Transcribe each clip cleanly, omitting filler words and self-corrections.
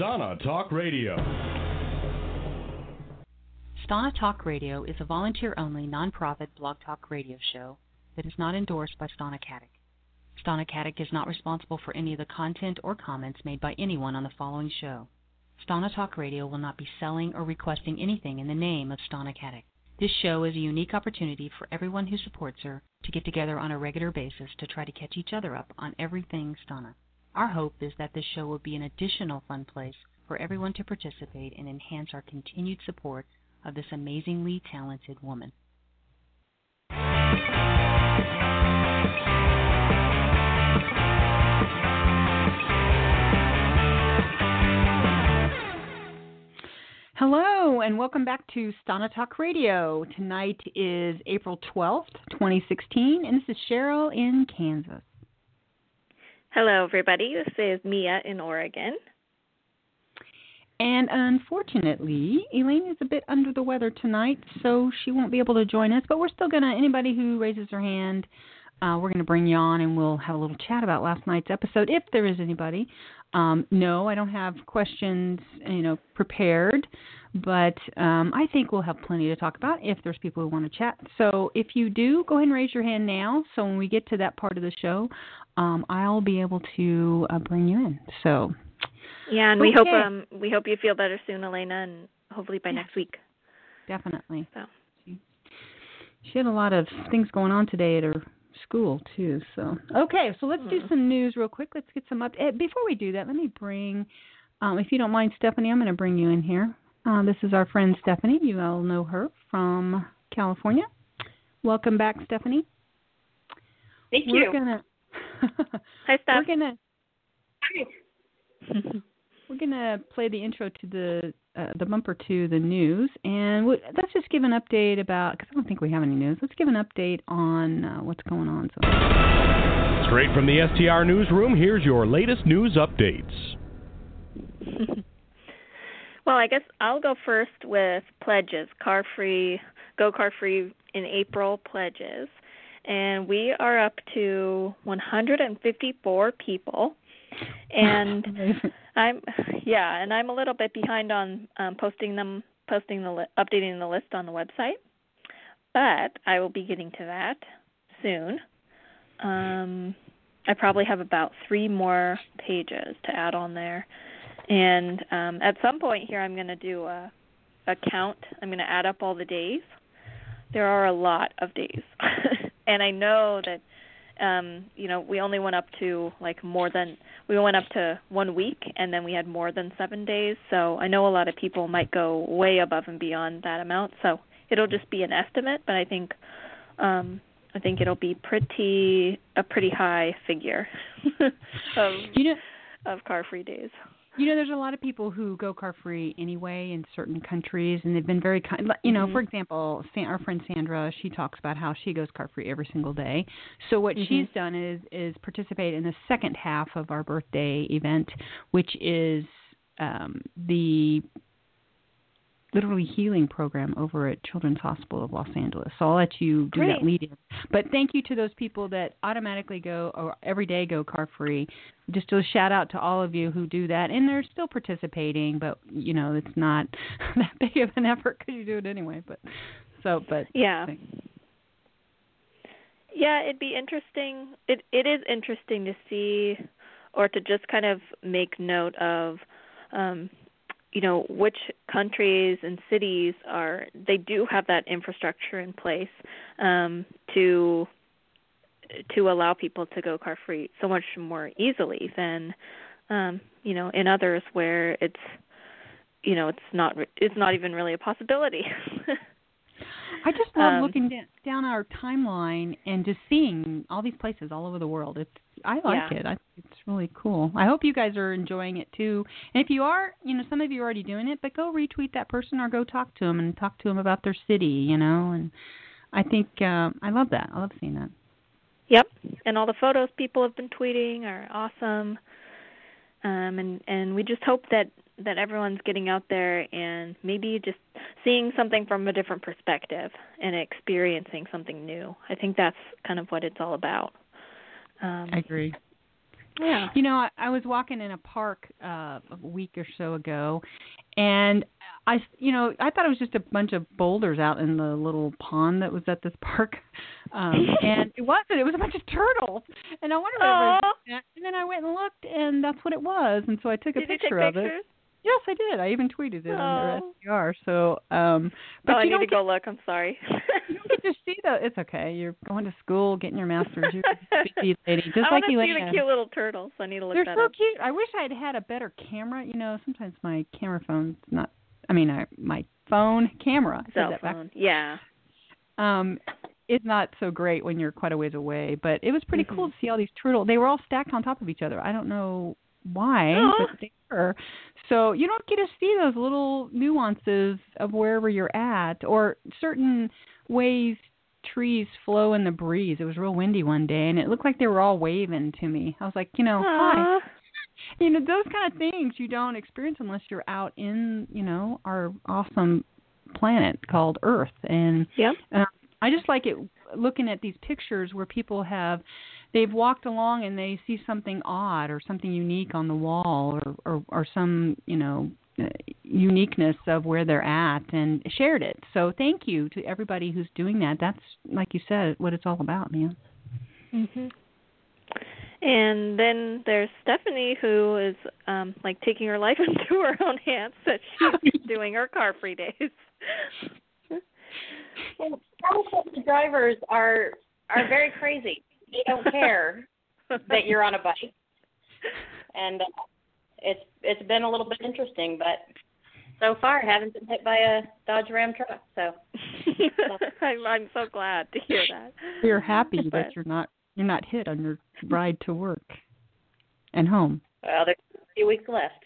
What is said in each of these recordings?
Stana Talk Radio. Stana Talk Radio is a volunteer-only, nonprofit blog talk radio show that is not endorsed by Stana Katic. Stana Katic is not responsible for any of the content or comments made by anyone on the following show. Stana Talk Radio will not be selling or requesting anything in the name of Stana Katic. This show is a unique opportunity for everyone who supports her to get together on a regular basis to try to catch each other up on everything Stana. Our hope is that this show will be an additional fun place for everyone to participate and enhance our continued support of this amazingly talented woman. Hello, and welcome back to Stana Talk Radio. Tonight is April 12th, 2016, and this is Cheryl in Kansas. Hello, everybody. This is Mia in Oregon. And unfortunately, Elaine is a bit under the weather tonight, so she won't be able to join us, but we're still going to, anybody who raises their hand, we're going to bring you on and we'll have a little chat about last night's episode, if there is anybody. No, I don't have questions, prepared, but I think we'll have plenty to talk about if there's people who want to chat. So if you do, go ahead and raise your hand now. So when we get to that part of the show, I'll be able to bring you in. So yeah, and we hope you feel better soon, Elena, and hopefully by next week. Definitely. So she had a lot of things going on today at her school too. So okay, so let's do some news real quick. Let's get some up. Before we do that, let me bring, if you don't mind, Stephanie, I'm going to bring you in here. This is our friend Stephanie. You all know her from California. Welcome back, Stephanie. Thank you. Hi, Steph. We're gonna play the intro to the bumper to the news, and let's just give an update about, because I don't think we have any news. Let's give an update on what's going on. So. Straight from the STR newsroom, here's your latest news updates. Well, I guess I'll go first with pledges. Go Car Free in April pledges. And we are up to 154 people. And I'm a little bit behind on updating the list on the website. But I will be getting to that soon. I probably have about 3 more pages to add on there. And at some point here, I'm going to do a count. I'm going to add up all the days. There are a lot of days. And I know that, we only went up to we went up to 1 week, and then we had more than 7 days. So I know a lot of people might go way above and beyond that amount. So it'll just be an estimate, but I think it'll be a pretty high figure of car-free days. There's a lot of people who go car-free anyway in certain countries, and they've been very kind. For example, our friend Sandra, she talks about how she goes car-free every single day. So what she's done is participate in the second half of our birthday event, which is the literally healing program over at Children's Hospital of Los Angeles. So I'll let you do that lead in. But thank you to those people that automatically go or every day go car-free. Just a shout out to all of you who do that. And they're still participating, but, it's not that big of an effort because you do it anyway. Yeah. Yeah, it'd be interesting. It is interesting to see or to just kind of make note of which countries and cities they do have that infrastructure in place to allow people to go car free so much more easily than in others where it's not even really a possibility. I just love looking down our timeline and just seeing all these places all over the world. I like it. I think it's really cool. I hope you guys are enjoying it too. And if you are, some of you are already doing it, but go retweet that person or go talk to them and talk to them about their city, And I think I love that. I love seeing that. Yep. And all the photos people have been tweeting are awesome. And we just hope that everyone's getting out there and maybe just seeing something from a different perspective and experiencing something new. I think that's kind of what it's all about. I agree. Yeah. You know, I was walking in a park a week or so ago, and I thought it was just a bunch of boulders out in the little pond that was at this park, and it wasn't. It was a bunch of turtles, and I wondered what it was. And then I went and looked, and that's what it was. And so I took a picture of it. Yes, I did. I even tweeted it on the SDR. So, but I need to go look. I'm sorry. You don't get to see it's okay. You're going to school, getting your master's. You're a busy lady, just I like Elena. I want to see the cute little turtles. I need to look They're that so up. cute. I wish I'd had a better camera. You know, sometimes my camera phone's not. I mean, my phone camera. Cell phone. Yeah. It's not so great when you're quite a ways away. But it was pretty cool to see all these turtles. They were all stacked on top of each other. I don't know why, but they were. So you don't get to see those little nuances of wherever you're at, or certain ways trees flow in the breeze. It was real windy one day, and it looked like they were all waving to me. I was like, hi. You know, those kind of things you don't experience unless you're out in, our awesome planet called Earth. And I just like it looking at these pictures where people they've walked along and they see something odd or something unique on the wall or some, uniqueness of where they're at and shared it. So thank you to everybody who's doing that. That's, like you said, what it's all about, man. Mhm. And then there's Stephanie, who is taking her life into her own hands, that she's doing her car-free days. Well, California drivers are very crazy. They don't care that you're on a bike, and it's been a little bit interesting, but so far I haven't been hit by a Dodge Ram truck. So I'm so glad to hear that. You're happy that you're not hit on your ride to work and home. Well, there's a few weeks left.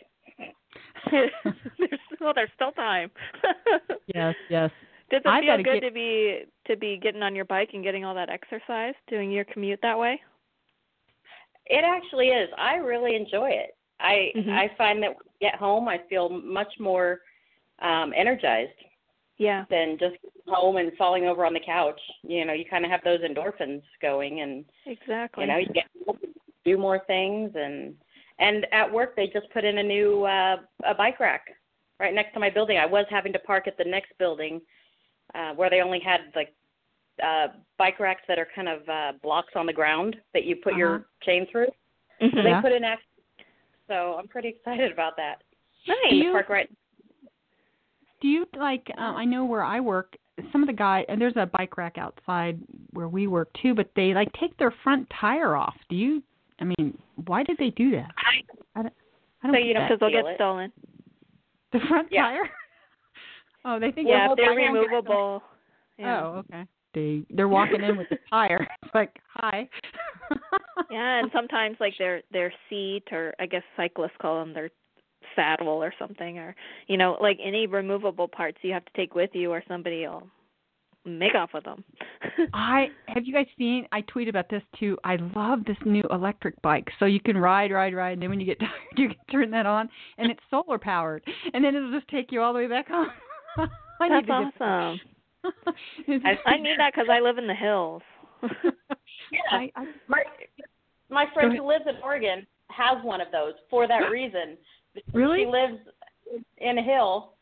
There's still time. Yes. Does it feel good to be getting on your bike and getting all that exercise, doing your commute that way? It actually is. I really enjoy it. I find that when I get home, I feel much more energized. Yeah. Than just home and falling over on the couch. You kind of have those endorphins going, and exactly. You get to do more things, and at work they just put in a new a bike rack right next to my building. I was having to park at the next building where they only had bike racks that are kind of blocks on the ground that you put your chain through. Mm-hmm. So they put in action. So I'm pretty excited about that. Nice. Park right. Do you I know where I work, some of the guys, and there's a bike rack outside where we work too, but they take their front tire off. Why did they do that? I don't because they'll get stolen. The front tire? Oh, they think if they're removable. Yeah. Oh, okay. They're walking in with the tire. It's like, hi. Yeah, and sometimes their seat, or I guess cyclists call them their saddle or something, or any removable parts you have to take with you, or somebody will make off with them. Have you guys seen? I tweet about this too. I love this new electric bike. So you can ride, and then when you get tired, you can turn that on, and it's solar powered, and then it'll just take you all the way back home. That's awesome. I need that because I live in the hills. Yeah, my friend who lives in Oregon has one of those for that reason. Really? She lives in a hill,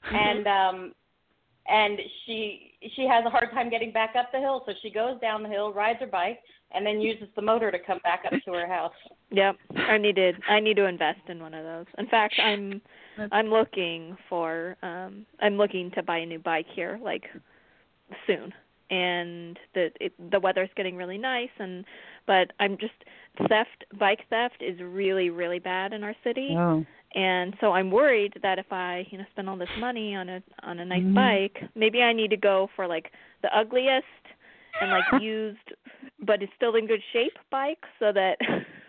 and she has a hard time getting back up the hill, so she goes down the hill, rides her bike, and then uses the motor to come back up to her house. Yep, I need to invest in one of those. In fact, I'm looking to buy a new bike here soon, and the weather's getting really nice, but I'm just bike theft is really, really bad in our city. Oh. And so I'm worried that if I, spend all this money on a nice bike, maybe I need to go for the ugliest and used, but it's still in good shape bike, so that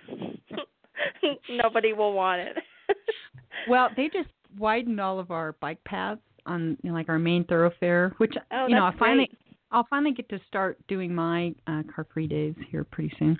nobody will want it. Well, they just widened all of our bike paths on our main thoroughfare, which I'll finally get to start doing my car-free days here pretty soon.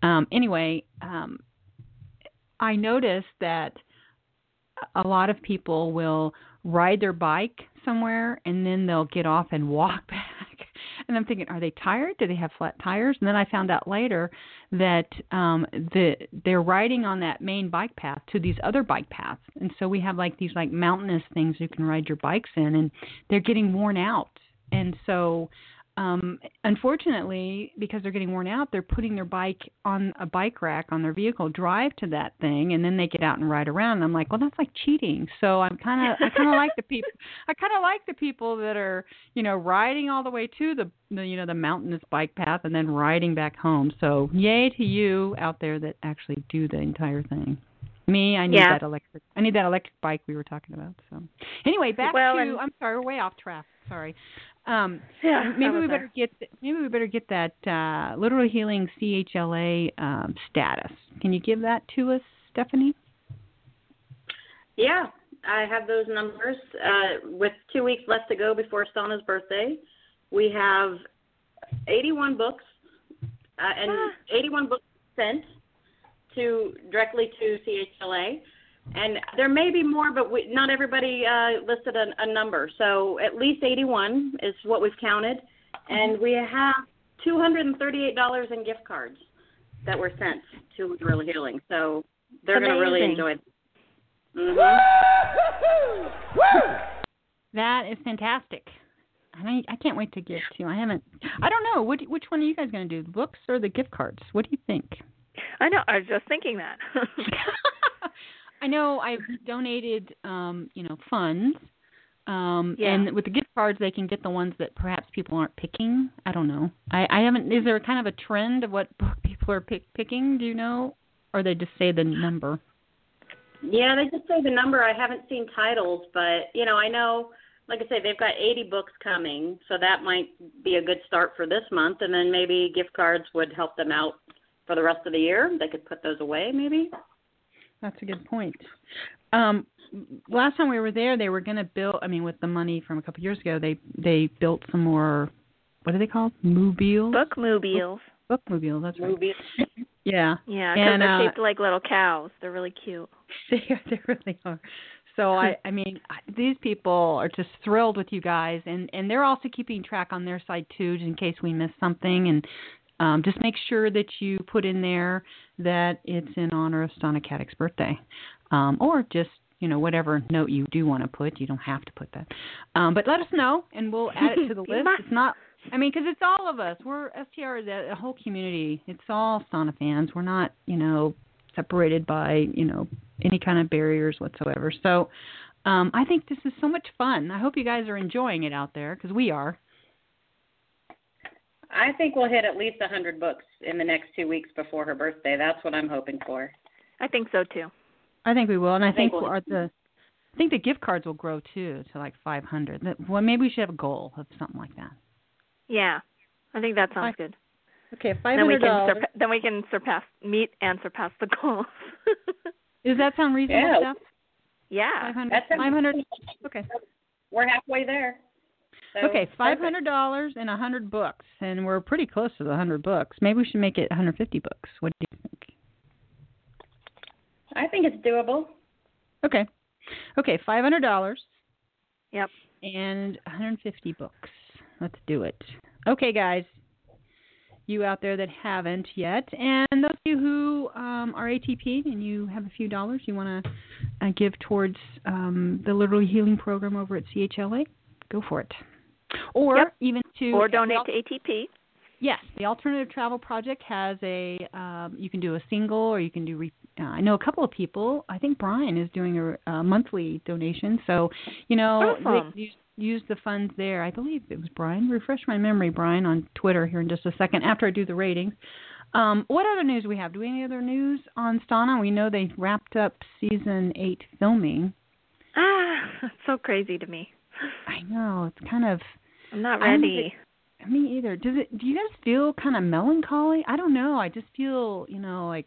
I noticed that a lot of people will ride their bike somewhere and then they'll get off and walk back. And I'm thinking, are they tired? Do they have flat tires? And then I found out later that they're riding on that main bike path to these other bike paths. And so we have like these like mountainous things you can ride your bikes in, and they're getting worn out. And so unfortunately, because they're getting worn out, they're putting their bike on a bike rack on their vehicle, drive to that thing, and then they get out and ride around. And I'm like, well, that's like cheating. So I kind of like the people that are, riding all the way to the mountainous bike path and then riding back home. So yay to you out there that actually do the entire thing. Me, I need that electric. I need that electric bike we were talking about. So anyway, back to. I'm sorry, we're way off track. Sorry. Maybe we better get that Literally Healing CHLA status. Can you give that to us, Stephanie? Yeah, I have those numbers. With 2 weeks left to go before Stana's birthday, we have 81 books and 81 books sent directly to CHLA. And there may be more, but not everybody listed a number. So at least 81 is what we've counted. And we have $238 in gift cards that were sent to Literally Healing. So they're going to really enjoy it. Mm-hmm. That is fantastic. I can't wait to give to. I don't know. Which one are you guys going to do, the books or the gift cards? What do you think? I know. I was just thinking that. I know I've donated, funds, and with the gift cards, they can get the ones that perhaps people aren't picking. I don't know. I haven't. Is there kind of a trend of what book people are picking? Do you know, or they just say the number? Yeah, they just say the number. I haven't seen titles, but I know. Like I say, they've got 80 books coming, so that might be a good start for this month, and then maybe gift cards would help them out for the rest of the year. They could put those away, maybe. That's a good point. Last time we were there, they were going to build. With the money from a couple of years ago, they built some more. What are they called? Mobiles. Bookmobiles. Bookmobiles. That's right. Yeah. Yeah, because they're shaped like little cows. They're really cute. They really are. So these people are just thrilled with you guys, and they're also keeping track on their side too, just in case we miss something, and just make sure that you put in there that it's in honor of Stana Katic's birthday, or just whatever note you do want to put. You don't have to put that, but let us know, and we'll add it to the list. It's not, because it's all of us. We're STR, a whole community. It's all Stana fans. We're not, separated by any kind of barriers whatsoever. So I think this is so much fun. I hope you guys are enjoying it out there, because we are. I think we'll hit at least 100 books in the next 2 weeks before her birthday. That's what I'm hoping for. I think so too. I think we will, and I think the gift cards will grow too to like 500. Well, maybe we should have a goal of something like that. Yeah, I think that sounds good. Okay, $500. Then we can meet and surpass the goals. Does that sound reasonable, Steph? Yeah. 500. Okay. We're halfway there. So okay, $500 and 100 books, and we're pretty close to the 100 books. Maybe we should make it 150 books. What do you think? I think it's doable. Okay, $500. Yep. And 150 books. Let's do it. Okay, guys, you out there that haven't yet, and those of you who are ATP and you have a few dollars you want to give towards the Literally Healing program over at CHLA, go for it. Or even or donate to ATP. Yes, the Alternative Travel Project has you can do a single, or you can do, I know a couple of people, I think Brian is doing a monthly donation, so, awesome. They use the funds there. I believe it was Brian. Refresh my memory, Brian, on Twitter here in just a second after I do the ratings. What other news do we have? Do we have any other news on Stana? We know they wrapped up season 8 filming. It's so crazy to me. I know, it's kind of... I'm not ready. Me either. Do you guys feel kind of melancholy? I don't know. I just feel, like,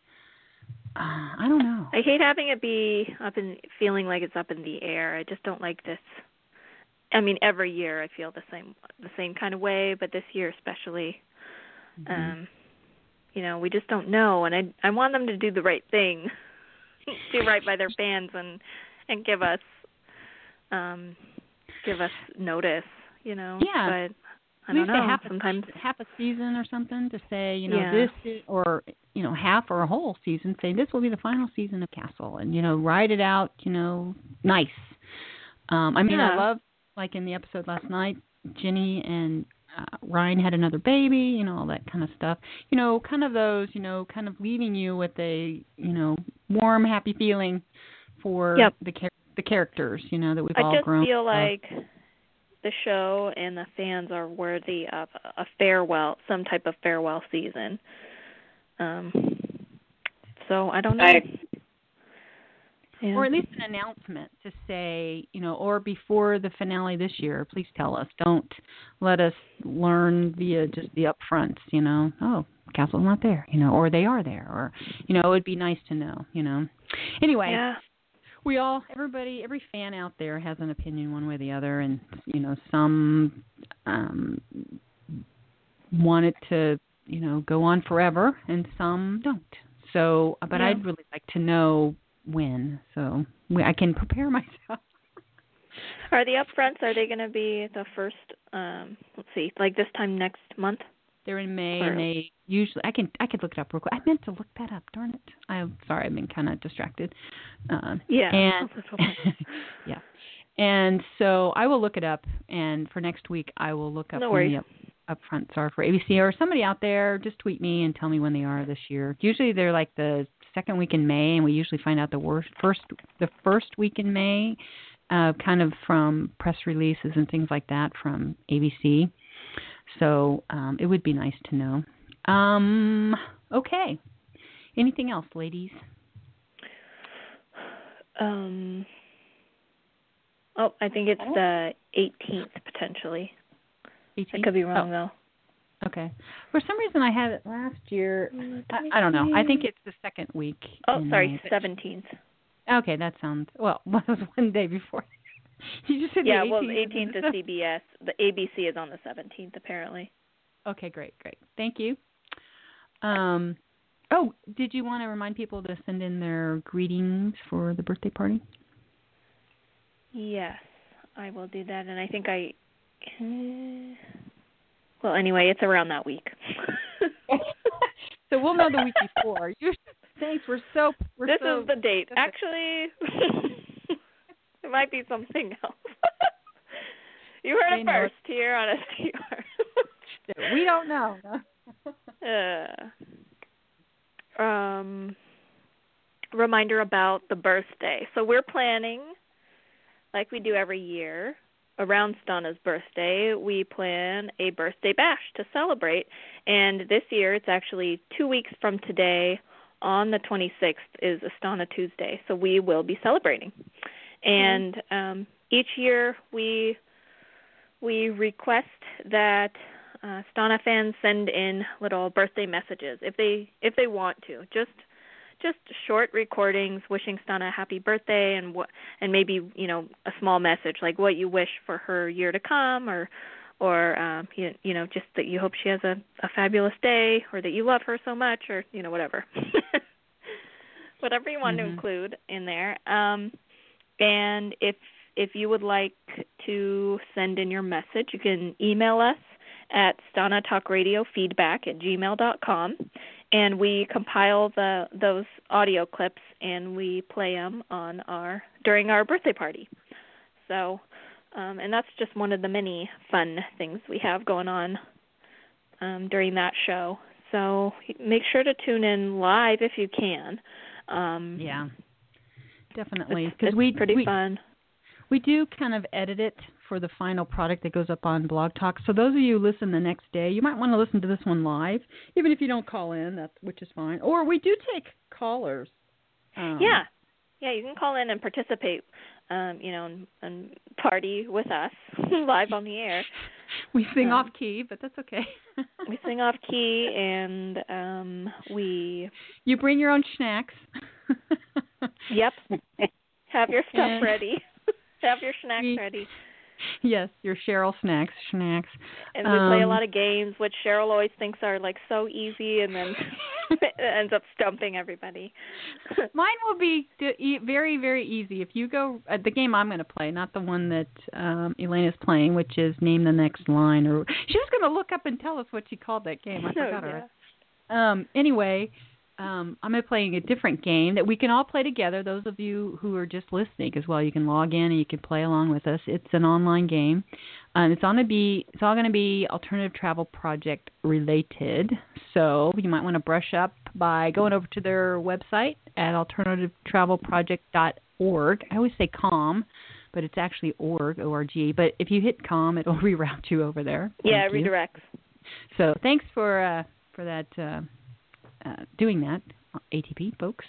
I don't know. I hate having it be feeling like it's up in the air. I just don't like this. Every year I feel the same kind of way, but this year especially, we just don't know, and I want them to do the right thing, do right by their fans, and give us notice, Yeah. I don't know. Sometimes half a season or something to say, Yeah. this is, or half or a whole season. Say this will be the final season of Castle, and ride it out. Nice. I love, like in the episode last night, Ginny and Ryan had another baby. All that kind of stuff. Kind of those. Kind of leaving you with a warm, happy feeling for the characters. That we've all grown. I just feel like the show and the fans are worthy of a farewell, some type of farewell season. So I don't know. Or at least an announcement to say, or before the finale this year, please tell us. Don't let us learn via just the upfronts, oh, Castle's not there, or they are there, or, it would be nice to know, Anyway. Yeah. Every fan out there has an opinion one way or the other, and some want it to go on forever, and some don't. So, but I'd really like to know when, so I can prepare myself. Are the upfronts? Are they going to be the first? Let's see, like this time next month? They're in May, and they usually I could look it up real quick. I meant to look that up. Darn it! I'm sorry, I've been kind of distracted. And yeah, and so I will look it up. And for next week, I will look up when the upfronts are for ABC, or somebody out there. Just tweet me and tell me when they are this year. Usually they're like the second week in May, and we usually find out the first week in May, kind of from press releases and things like that from ABC. So it would be nice to know. Okay. Anything else, ladies? I think it's the 18th, potentially. 18th? I could be wrong, though. Okay. For some reason, I had it last year. I don't know. I think it's the second week. Oh, sorry, 17th. Okay, that sounds... Well, it was one day before. You just said the 18th. Well, the 18th is CBS. The ABC is on the 17th, apparently. Okay, great. Thank you. Did you want to remind people to send in their greetings for the birthday party? Yes, I will do that, and I think well, anyway, it's around that week. So we'll know the week before. Thanks, this is the date. Actually... It might be something else. You heard it first here on STR. We don't know. Reminder about the birthday. So we're planning, like we do every year, around Stana's birthday, we plan a birthday bash to celebrate. And this year it's actually 2 weeks from today. On the 26th is Astana Tuesday. So we will be celebrating. And each year we request that Stana fans send in little birthday messages if they want to, just short recordings wishing Stana a happy birthday and maybe a small message like what you wish for her year to come or just that you hope she has a fabulous day or that you love her so much or whatever whatever you want to include in there. And if you would like to send in your message, you can email us at stanatalkradiofeedback@gmail.com, and we compile those audio clips and we play them during our birthday party. So, and that's just one of the many fun things we have going on during that show. So make sure to tune in live if you can. Yeah. Definitely, because it's pretty fun. We do kind of edit it for the final product that goes up on Blog Talk. So those of you who listen the next day, you might want to listen to this one live, even if you don't call in, which is fine. Or we do take callers. Yeah, you can call in and participate, and party with us live on the air. We sing off key, but that's okay. We sing off key, and You bring your own snacks. Yep. Have your stuff ready. Have your snacks ready. Yes, your Cheryl snacks. And we play a lot of games, which Cheryl always thinks are like so easy, and then it ends up stumping everybody. Mine will be very, very easy. If you go the game I'm going to play, not the one that Elena's playing, which is Name the Next Line. Or she was going to look up and tell us what she called that game. I forgot her. Anyway. I'm going to be playing a different game that we can all play together. Those of you who are just listening as well, you can log in and you can play along with us. It's an online game. It's all going to be Alternative Travel Project related. So you might want to brush up by going over to their website at alternativetravelproject.org. I always say com, but it's actually org. But if you hit com, it'll reroute you over there. Yeah, it redirects. So thanks for that. Doing that, ATP folks.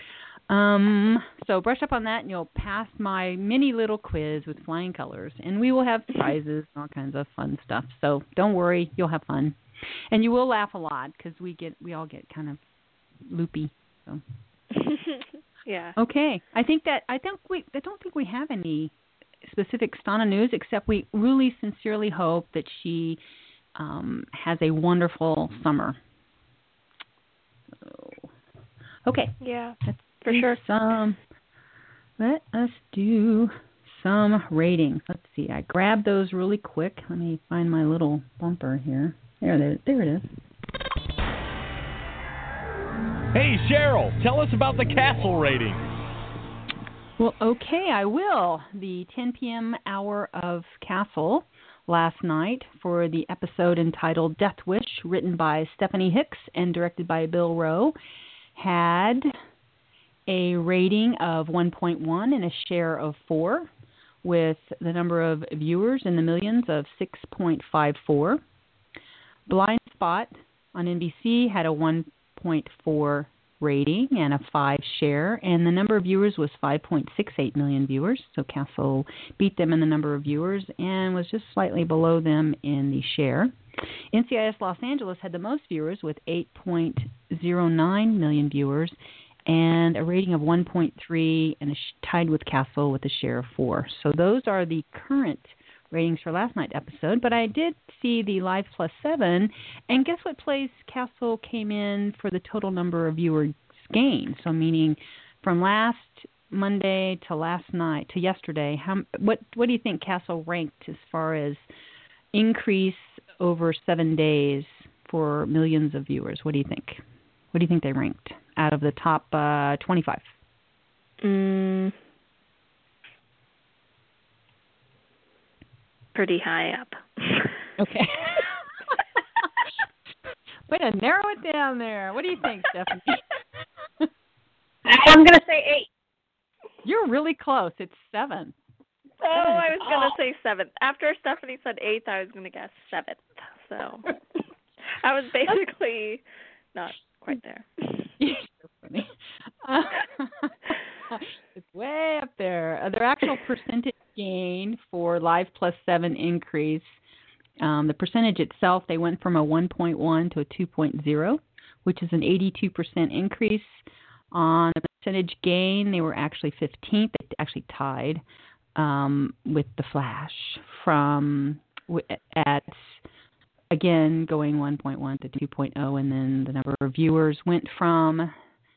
So brush up on that, and you'll pass my mini little quiz with flying colors, and we will have prizes and all kinds of fun stuff. So don't worry, you'll have fun, and you will laugh a lot because we all get kind of loopy. So. Yeah. Okay, I don't think we have any specific Stana news, except we really sincerely hope that she has a wonderful summer. Okay. Yeah, for sure. Let us do some ratings. Let's see. I grabbed those really quick. Let me find my little bumper here. There it is. Hey, Cheryl, tell us about the Castle rating. Well, okay, I will. The 10 p.m. hour of Castle last night for the episode entitled Death Wish, written by Stephanie Hicks and directed by Bill Rowe, had a rating of 1.1 and a share of 4, with the number of viewers in the millions of 6.54. Blind Spot on NBC had a 1.4 rating and a 5 share, and the number of viewers was 5.68 million viewers. So Castle beat them in the number of viewers and was just slightly below them in the share. NCIS Los Angeles had the most viewers with 8.09 million viewers and a rating of 1.3 and tied with Castle with a share of 4. So those are the current ratings for last night's episode, but I did see the Live Plus 7, and guess what place Castle came in for the total number of viewers gained? So meaning from last Monday to last night to yesterday, what do you think Castle ranked as far as increase over 7 days for millions of viewers? What do you think? What do you think they ranked out of the top 25? Pretty high up. Okay. Way to narrow it down there. What do you think, Stephanie? I'm going to say 8. You're really close. It's 7. Oh, I was going to say 7th. After Stephanie said 8th, I was going to guess 7th. So I was basically not quite there. You're so funny. It's way up there. Their actual percentage gain for Live Plus 7 increase, the percentage itself, they went from a 1.1 to a 2.0, which is an 82% increase. On the percentage gain, they were actually 15th. They actually tied with The Flash at, again, going 1.1 to 2.0, and then the number of viewers went from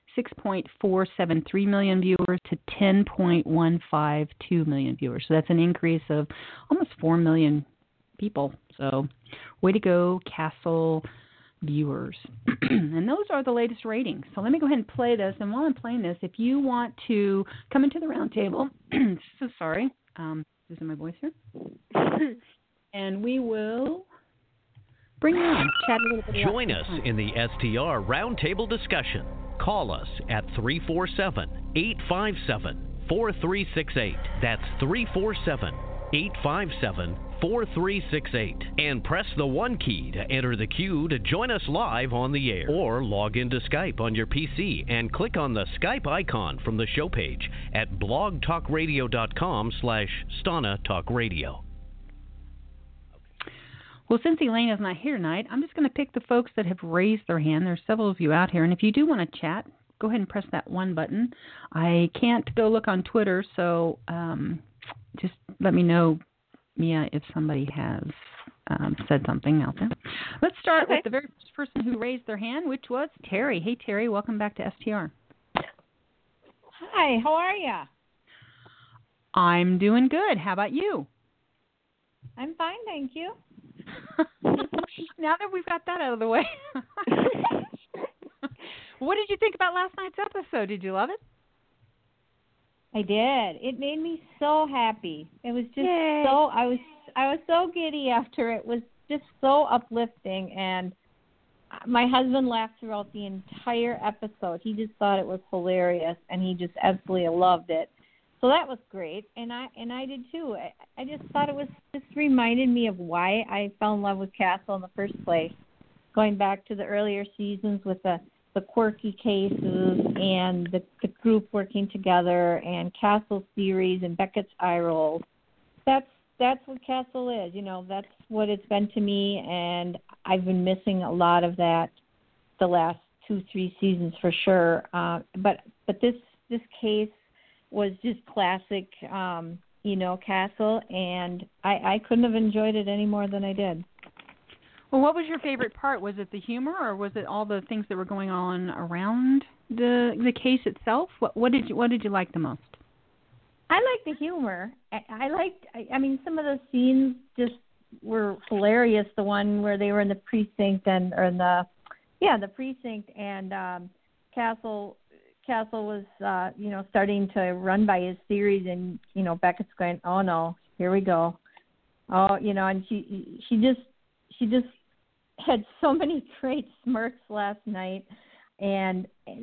6.473 million viewers to 10.152 million viewers. So that's an increase of almost 4 million people. So way to go, Castle viewers. And those are the latest ratings. So let me go ahead and play this. And while I'm playing this, if you want to come into the round table, so sorry, losing my voice here. And we will bring you on, chat a little bit. Join us in the STR Roundtable discussion. Call us at 347-857-4368. That's 347-857-4368. And press the 1 key to enter the queue to join us live on the air. Or log into Skype on your PC and click on the Skype icon from the show page at blogtalkradio.com/Stana Talk Radio. Well, since Elena's not here tonight, I'm just going to pick the folks that have raised their hand. There's several of you out here, and if you do want to chat, go ahead and press that 1 button. I can't go look on Twitter, so just let me know, Mia if somebody has said something out there. Let's start with the very first person who raised their hand, which was Terry. Hey, Terry, welcome back to STR. Hi, how are ya? I'm doing good. How about you? I'm fine, thank you. Now that we've got that out of the way. What did you think about last night's episode? Did you love it? I did. It made me so happy. It was just Yay. I was so giddy after. It was just so uplifting, and my husband laughed throughout the entire episode. He just thought it was hilarious, and he just absolutely loved it. So that was great, and I did too. I just thought it was just reminded me of why I fell in love with Castle in the first place. Going back to the earlier seasons with the quirky cases and the group working together and Castle's theories and Beckett's eye rolls. That's what Castle is. You know, that's what it's been to me, and I've been missing a lot of that the last 2-3 seasons for sure. But this case was just classic, Castle, and I couldn't have enjoyed it any more than I did. Well, what was your favorite part? Was it the humor, or was it all the things that were going on around the case itself? What did you like the most? I liked the humor. I mean, some of those scenes just were hilarious. The one where they were in the precinct the precinct, and Castle was starting to run by his theories, and Beckett's going, oh no, here we go. Oh, and she just had so many great smirks last night, and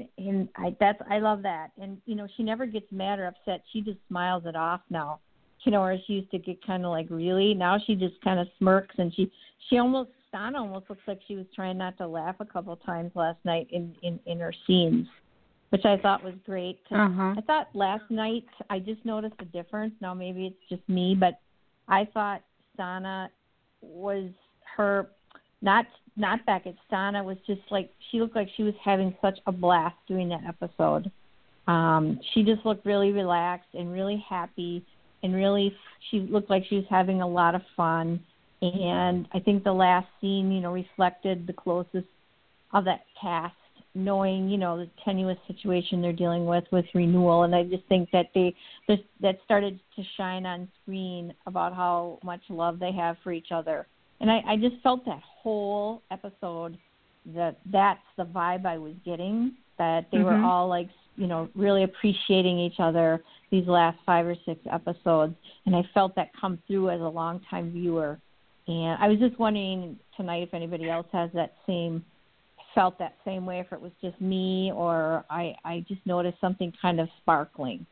I love that. And she never gets mad or upset. She just smiles it off now. Where she used to get kind of like, really? Now she just kind of smirks, and Donna almost looks like she was trying not to laugh a couple of times last night in her scenes, which I thought was great. I thought last night I just noticed a difference. Now maybe it's just me, but I thought Donna was her, not Beckett. Donna was just like, she looked like she was having such a blast doing that episode. She just looked really relaxed and really happy, and really she looked like she was having a lot of fun. And I think the last scene, reflected the closest of that cast, knowing, the tenuous situation they're dealing with renewal. And I just think that that started to shine on screen about how much love they have for each other. And I just felt that whole episode that's the vibe I was getting, that they were all like, really appreciating each other these last 5 or 6 episodes. And I felt that come through as a longtime viewer. And I was just wondering tonight if anybody else has felt that same way, if it was just me or I just noticed something kind of sparkling.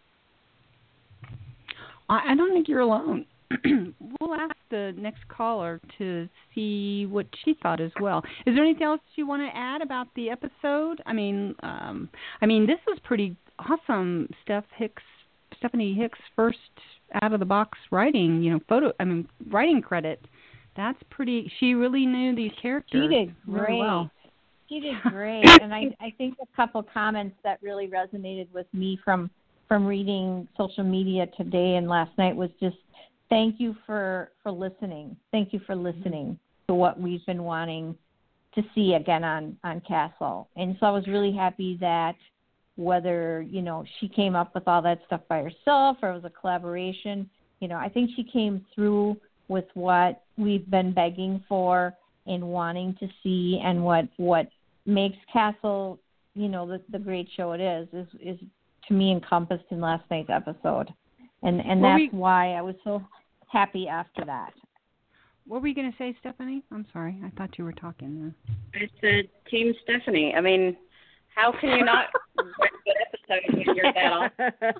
I don't think you're alone. We'll ask the next caller to see what she thought as well. Is there anything else you want to add about the episode? I mean, this was pretty awesome. Stephanie Hicks' first out of the box writing, writing credit. That's pretty. She really knew these characters. She did great. Really well. She did great, and I think a couple comments that really resonated with me from reading social media today and last night was just, thank you for listening. Thank you for listening to what we've been wanting to see again on Castle. And so I was really happy that whether, she came up with all that stuff by herself or it was a collaboration, I think she came through with what we've been begging for and wanting to see, and what makes Castle, the great show it is to me encompassed in last night's episode. And that's why I was so happy after that. What were you going to say, Stephanie? I'm sorry. I thought you were talking. I said Team Stephanie. I mean, how can you not write a good episode when you're that off?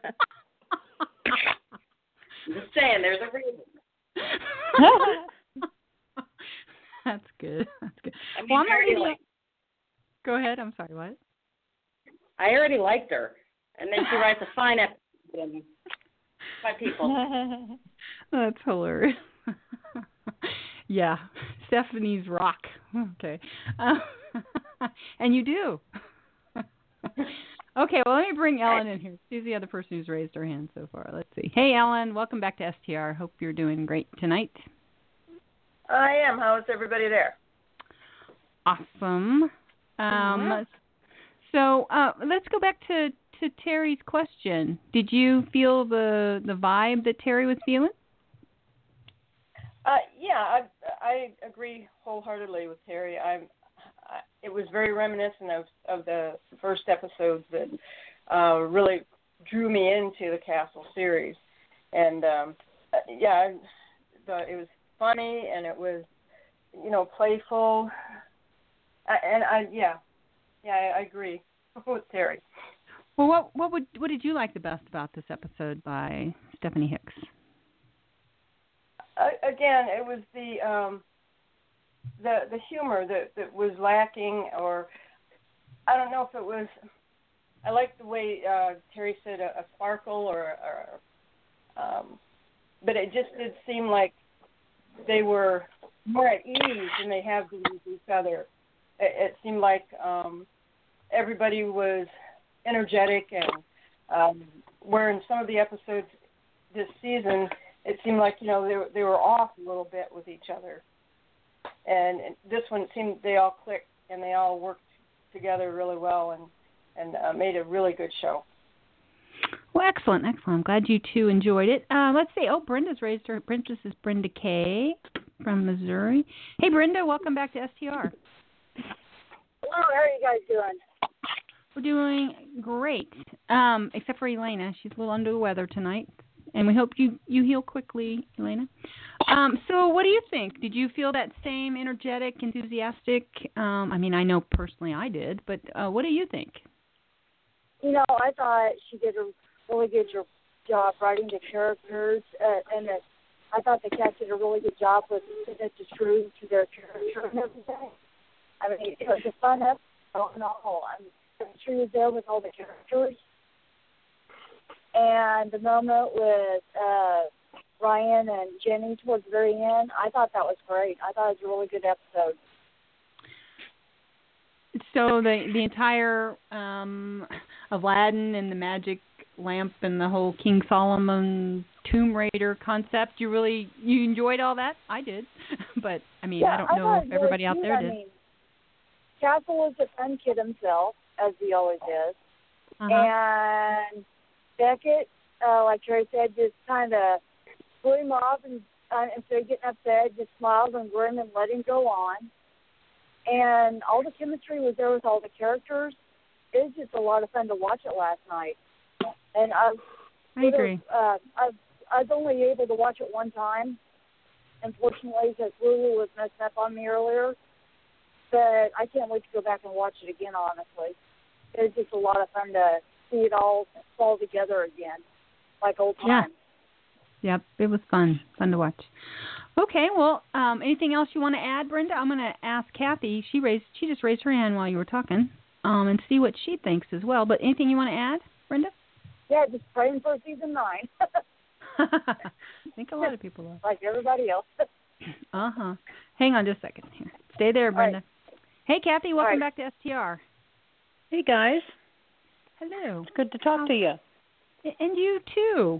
I'm just saying, there's a reason. That's good. I mean, Go ahead. I'm sorry, what? I already liked her. And then she writes a fine episode. And my people. That's hilarious. Yeah. Stephanie's rock. Okay. And you do. Okay, well, let me bring Ellen in here. She's the other person who's raised her hand so far. Let's see. Hey, Ellen. Welcome back to STR. Hope you're doing great tonight. I am. How is everybody there? Awesome. So let's go back to Terry's question. Did you feel the vibe that Terry was feeling? Yeah, I agree wholeheartedly with Terry. It was very reminiscent of the first episodes that really drew me into the Castle series, and it was funny and it was, playful, and I agree with Terry. Well, what did you like the best about this episode by Stephanie Hicks? Again, it was the humor that was lacking, or I don't know if it was. I liked the way Terry said a sparkle, but it just did seem like they were more at ease than they have been with each other. It seemed like everybody was energetic, and where in some of the episodes this season, it seemed like they were off a little bit with each other. And this one, it seemed they all clicked and they all worked together really well and made a really good show. Well, excellent. I'm glad you two enjoyed it. Let's see. Oh, Brenda's raised her. This is Brenda Kay from Missouri. Hey, Brenda, welcome back to STR. Hello, how are you guys doing? We're doing great, except for Elena. She's a little under the weather tonight, and we hope you heal quickly, Elena. So what do you think? Did you feel that same energetic, enthusiastic? I know personally I did, but what do you think? I thought she did a really good job writing the characters, and that I thought the cast did a really good job with it to true to their character and everything. It was a fun episode and all. She was there with all the characters. And the moment with Ryan and Jenny towards the very end, I thought that was great. I thought it was a really good episode. So the entire Aladdin and the magic lamp and the whole King Solomon Tomb Raider concept, you enjoyed all that? I did. But, I don't know if everybody out there did. Castle was a fun kid himself, as he always is. Uh-huh. And Beckett, like Terry said, just kind of blew him off and instead of getting upset, just smiled and grinned and let him go on. And all the chemistry was there with all the characters. It was just a lot of fun to watch it last night. And I agree. I was only able to watch it one time, unfortunately, because Lulu was messing up on me earlier. But I can't wait to go back and watch it again, honestly. It was just a lot of fun to see it all fall together again, like old times. Yep, it was fun to watch. Okay, well, anything else you want to add, Brenda? I'm going to ask Kathy. She just raised her hand while you were talking, and see what she thinks as well. But anything you want to add, Brenda? Yeah, just praying for season 9. I think a lot of people are. Like everybody else. Uh-huh. Hang on just a second here. Stay there, Brenda. Right. Hey, Kathy, welcome back to STR. Hey, guys. Hello. It's good to talk to you. And you, too.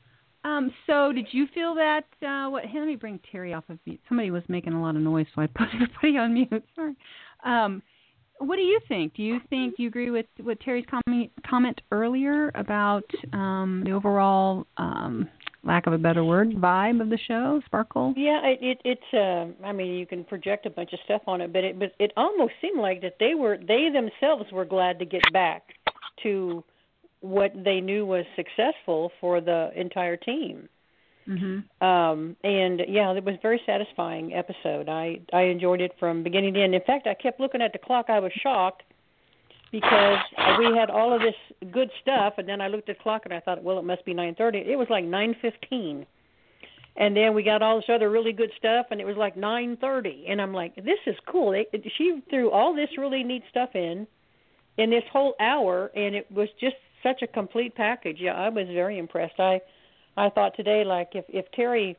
So did you feel that, hey, let me bring Terry off of mute. Somebody was making a lot of noise, so I put everybody on mute. Sorry. What do you think? Do you agree with Terry's comment earlier about the overall, lack of a better word, vibe of the show, sparkle? Yeah, it's. You can project a bunch of stuff on it, but it almost seemed like that they themselves were glad to get back to what they knew was successful for the entire team. Mm-hmm. And yeah, it was a very satisfying episode. I enjoyed it from beginning to end. In fact, I kept looking at the clock. I was shocked because we had all of this good stuff, and then I looked at the clock and I thought, well, it must be 9:30. It was like 9:15. And then we got all this other really good stuff, and it was like 9:30. And I'm like, this is cool. She threw all this really neat stuff in this whole hour, and it was just such a complete package. Yeah, I was very impressed. I thought today, like, if Terry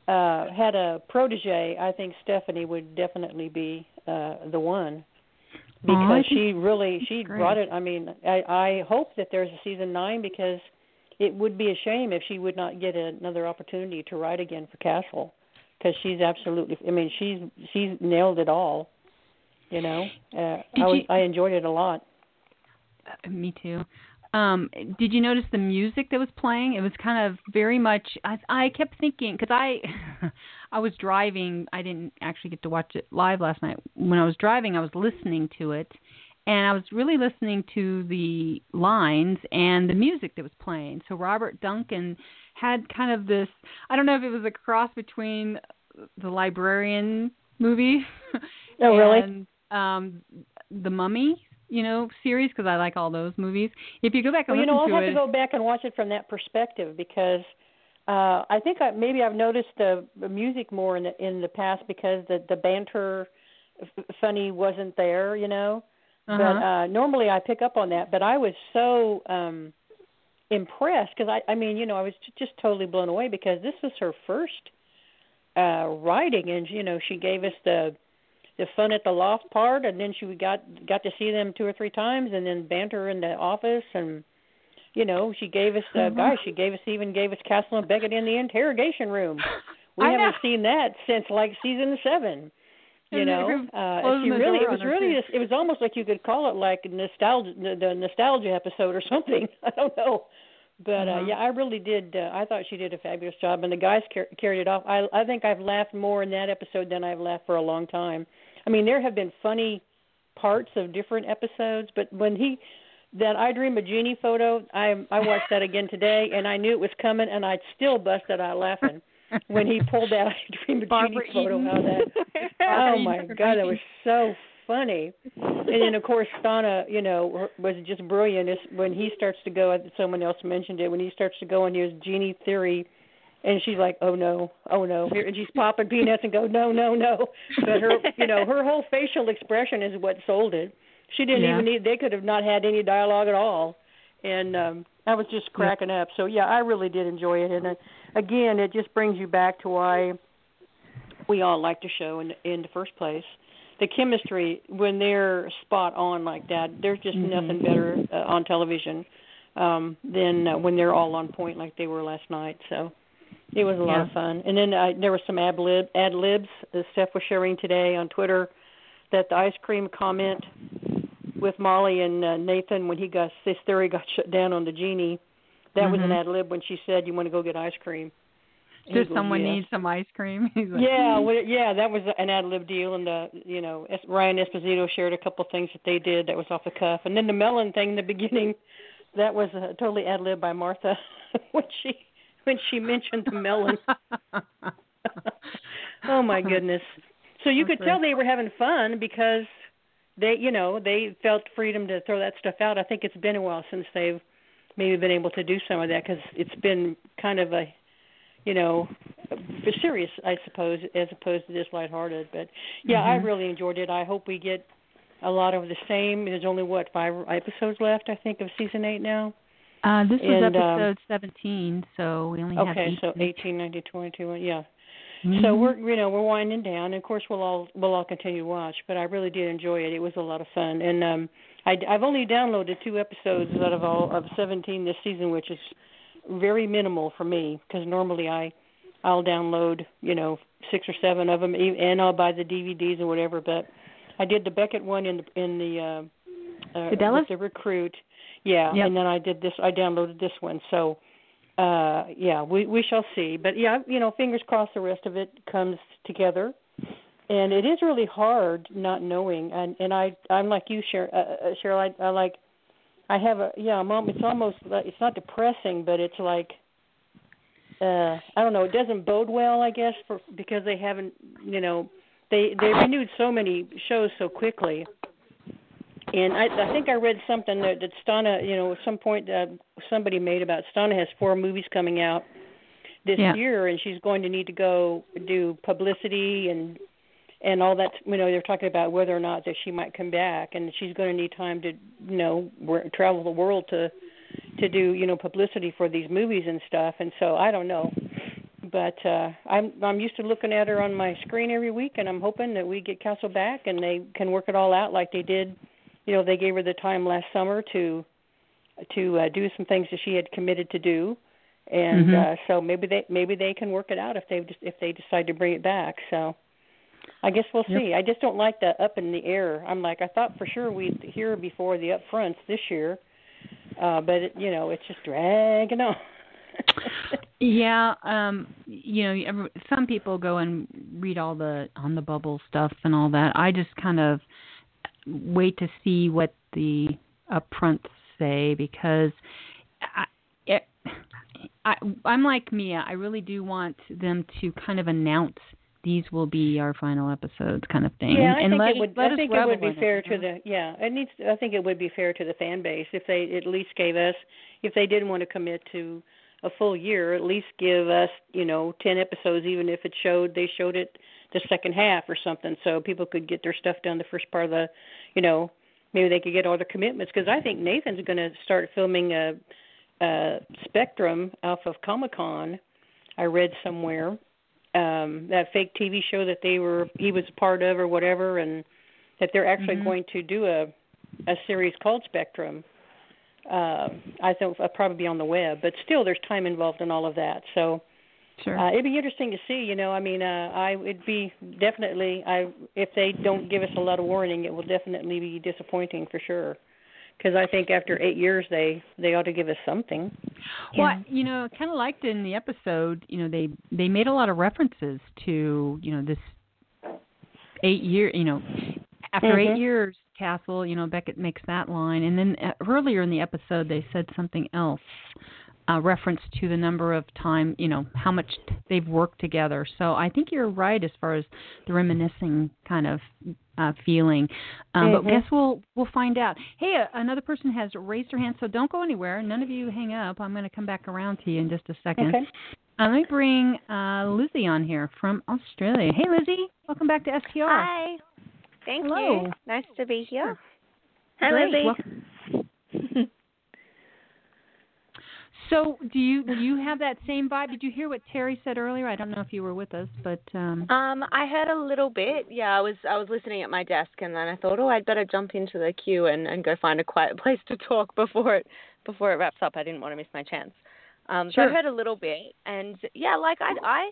had a protege, I think Stephanie would definitely be the one. because she brought it. I mean, I hope that there's a season 9 because it would be a shame if she would not get another opportunity to write again for Castle, because she's absolutely. I mean, she's nailed it all. You know, I enjoyed it a lot. Me too. Did you notice the music that was playing? It was kind of very much. I kept thinking because I was driving. I didn't actually get to watch it live last night. When I was driving, I was listening to it, and I was really listening to the lines and the music that was playing. So Robert Duncan had kind of this. I don't know if it was a cross between the Librarian movie. Oh, really? And the Mummy, series, because I like all those movies. If you go back and listen to it, I'll have to go back and watch it from that perspective because I think maybe I've noticed the music more in the past because the banter funny wasn't there, But normally I pick up on that. But I was so impressed because I was just totally blown away because this was her first writing, and she gave us the fun at the loft part, and then she got to see them 2 or 3 times, and then banter in the office, and she gave us she even gave us Castle and Beckett in the interrogation room. We haven't seen that since like season 7. It was almost like you could call it like the nostalgia episode or something. I don't know. But I really did. I thought she did a fabulous job, and the guys carried it off. I think I've laughed more in that episode than I've laughed for a long time. I mean, there have been funny parts of different episodes, but when that I Dream of Jeannie photo, I watched that again today, and I knew it was coming, and I still busted out laughing when he pulled that I Dream of Jeannie photo out of that. Oh my God, that was so funny. And then of course Stana, was just brilliant. When he starts to go, someone else mentioned it, when he starts to go into his Jeannie theory, and she's like, oh no, and she's popping peanuts and go, no. But her, her whole facial expression is what sold it. She didn't even need. They could have not had any dialogue at all, and I was just cracking up. So I really did enjoy it. And again, it just brings you back to why we all like the show in the first place. The chemistry, when they're spot on like that, there's just nothing better on television than when they're all on point like they were last night. So it was a lot of fun. And then there was some ad libs. Steph was sharing today on Twitter that the ice cream comment with Molly and Nathan when his theory got shut down on the genie, that was an ad lib when she said, "You want to go get ice cream?" Does someone need some ice cream? He's like, that was an ad lib deal, and Ryan Esposito shared a couple things that they did that was off the cuff, and then the melon thing in the beginning, that was totally ad lib by Martha when she mentioned the melon. Oh my goodness! So you could tell they were having fun because they felt freedom to throw that stuff out. I think it's been a while since they've maybe been able to do some of that because it's been kind of a serious, I suppose, as opposed to just lighthearted. But I really enjoyed it. I hope we get a lot of the same. There's only 5 episodes left, I think, of season 8 now. This was episode 17, so we only have 8. So 18, 19, 22, yeah. So we're winding down, and of course we'll all continue to watch. But I really did enjoy it. It was a lot of fun, and I've only downloaded 2 episodes out of 17 this season, which is very minimal for me because normally I'll download 6 or 7 of them, and I'll buy the DVDs or whatever. But I did the Beckett one in the with the recruit, and then I did this. I downloaded this one, so we shall see. But fingers crossed the rest of it comes together. And it is really hard not knowing, and I'm like you, Cheryl. I have it's almost it's not depressing, but it's like I don't know. It doesn't bode well, I guess, because they haven't they renewed so many shows so quickly. And I think I read something that Stana, at some point somebody made about Stana has 4 movies coming out this year, and she's going to need to go do publicity and all that. They're talking about whether or not that she might come back, and she's going to need time to travel the world to do publicity for these movies and stuff. And so I don't know, but I'm used to looking at her on my screen every week, and I'm hoping that we get Castle back and they can work it all out like they did they gave her the time last summer to do some things that she had committed to do, and so maybe they can work it out if they decide to bring it back. So I guess we'll see. I just don't like the up in the air. I'm like, I thought for sure we'd hear before the upfronts this year, but it's just dragging on. Yeah, some people go and read all the on the bubble stuff and all that. I just kind of wait to see what the upfronts say, because I'm like Mia. I really do want them to kind of announce these will be our final episodes, kind of thing. Yeah, I think it would be fair to the I think it would be fair to the fan base if they at least gave us, if they didn't want to commit to a full year, at least give us 10 episodes, even if they showed it the second half or something, so people could get their stuff done the first part of the, maybe they could get all the commitments, because I think Nathan's going to start filming a Spectrum off of Comic-Con. I read somewhere that fake TV show that he was a part of or whatever, and that they're actually going to do a series called Spectrum. I think I'll probably be on the web, but still there's time involved in all of that. So it'd be interesting to see, it'd be definitely, if they don't give us a lot of warning, it will definitely be disappointing for sure. Because I think after 8 years, they ought to give us something. Well, kind of liked in the episode, they made a lot of references to, this 8 year, after 8 years, Castle, Beckett makes that line. And then earlier in the episode, they said something else, reference to the number of time, how much they've worked together. So I think you're right as far as the reminiscing kind of feeling. But guess we'll find out. Hey, another person has raised her hand, so don't go anywhere. None of you hang up. I'm going to come back around to you in just a second. Okay. Let me bring Lizzie on here from Australia. Hey, Lizzie. Welcome back to STR. Hi. Thank you. Nice to be here. Hi, Lizzie. So, do you have that same vibe? Did you hear what Terry said earlier? I don't know if you were with us, but I heard a little bit. Yeah, I was listening at my desk, and then I thought, I'd better jump into the queue and go find a quiet place to talk before it wraps up. I didn't want to miss my chance. So I heard a little bit, and yeah, like I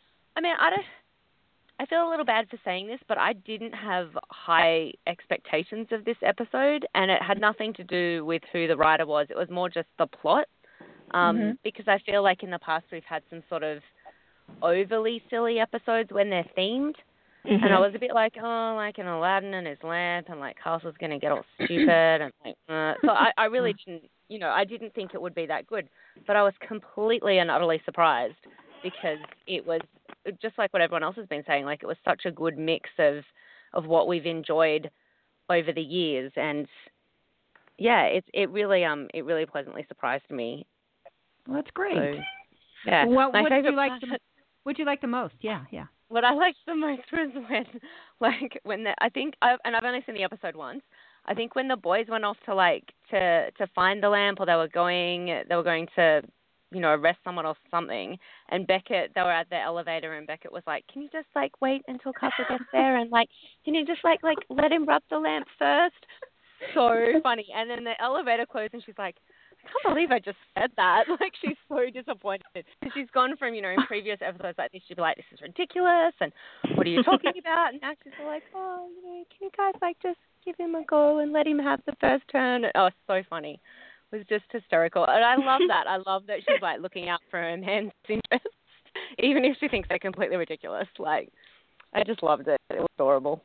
feel a little bad for saying this, but I didn't have high expectations of this episode, and it had nothing to do with who the writer was. It was more just the plot. Because I feel like in the past we've had some sort of overly silly episodes when they're themed, and I was a bit like, like an Aladdin and his lamp, and like Castle's going to get all stupid, and like, so I really didn't, I didn't think it would be that good, but I was completely and utterly surprised, because it was just like what everyone else has been saying, like it was such a good mix of what we've enjoyed over the years, and yeah, it really pleasantly surprised me. Well, that's great. So, yeah. What did you like the most? Yeah. What I liked the most was when I think I've only seen the episode once. I think when the boys went off to find the lamp, or they were going to arrest someone or something, and Beckett, they were at the elevator, and Beckett was like, can you just wait until Castle gets there, and can you just let him rub the lamp first? So funny. And then the elevator closed, and she's like, I can't believe I just said that. She's so disappointed. And she's gone from, in previous episodes like this, she'd be like, this is ridiculous, and what are you talking about? And now she's like, can you guys, just give him a go and let him have the first turn? Oh, so funny. It was just hysterical. And I love that. I love that she's, looking out for her man's interests, even if she thinks they're completely ridiculous. I just loved it. It was adorable.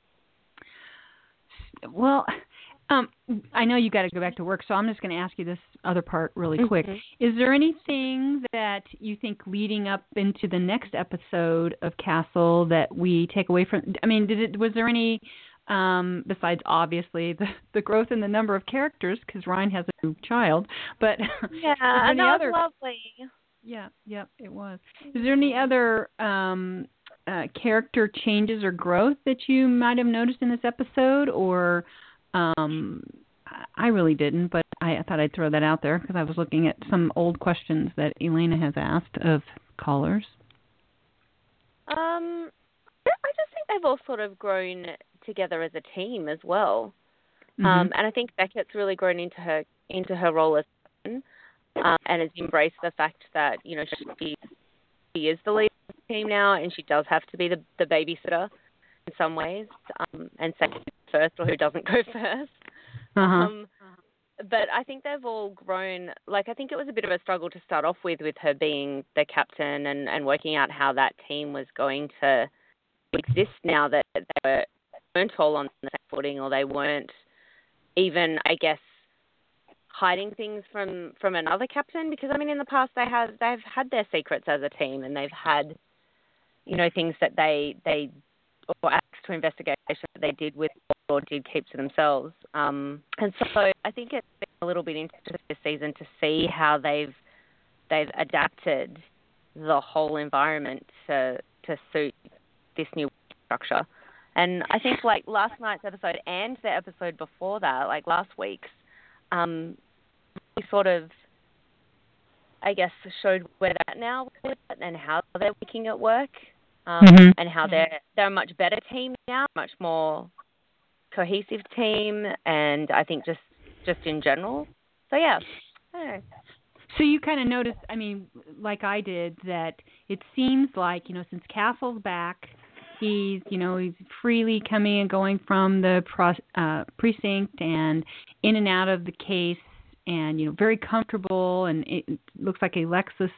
Well, I know you got to go back to work, so I'm just going to ask you this other part really quick. Is there anything that you think leading up into the next episode of Castle that we take away from? I mean, was there any, besides obviously the growth in the number of characters, because Ryan has a new child, but yeah, that was lovely. Yeah, it was. Is there any other character changes or growth that you might have noticed in this episode, or? I really didn't, but I thought I'd throw that out there because I was looking at some old questions that Elena has asked of callers. I just think they've all sort of grown together as a team as well. And I think Beckett's really grown into her role as captain, and has embraced the fact that, you know, she is the leader of the team now, and she does have to be the babysitter in some ways, and second first, or who doesn't go first. But I think they've all grown. Like, I think it was a bit of a struggle to start off with her being the captain and working out how that team was going to exist now that they weren't all on the same footing, or they weren't even, I guess, hiding things from another captain. Because, I mean, in the past they've had their secrets as a team, and they've had, you know, things that they or acts to investigation that they did with or did keep to themselves. And so I think it's been a little bit interesting this season to see how they've adapted the whole environment to suit this new structure. And I think, like, last night's episode and the episode before that, like last week's, we sort of, I guess, showed where they're at now and how they're working at work. And how they're a much better team now, much more cohesive team, and I think just in general. So yeah, I don't know. So you kind of noticed, I mean, like I did, that it seems like, you know, since Castle's back, he's freely coming and going from the precinct and in and out of the case, and, you know, very comfortable, and it looks like Alexis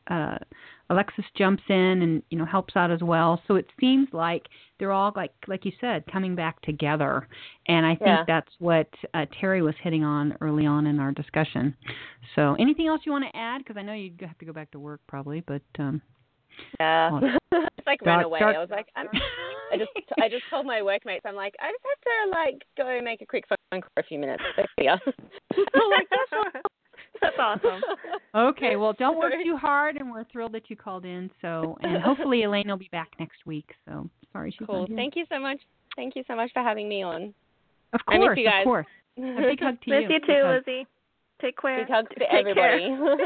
jumps in and, you know, helps out as well. So it seems like they're all, like you said, coming back together. And I think that's what Terry was hitting on early on in our discussion. So anything else you want to add? Because I know you have to go back to work probably, but yeah, it's like ran away. I was like, I just told my workmates, I'm like, I just have to like go make a quick phone call for a few minutes. Yeah. I'm like, that's awesome. Okay, well, don't work too hard, and we're thrilled that you called in. So, and hopefully Elaine will be back next week. So, sorry she's not here. Thank you so much. Thank you so much for having me on. Of course, I miss you guys. Of course. A big hug to you. Miss you too, Lizzie. Take care. Big hugs to everybody.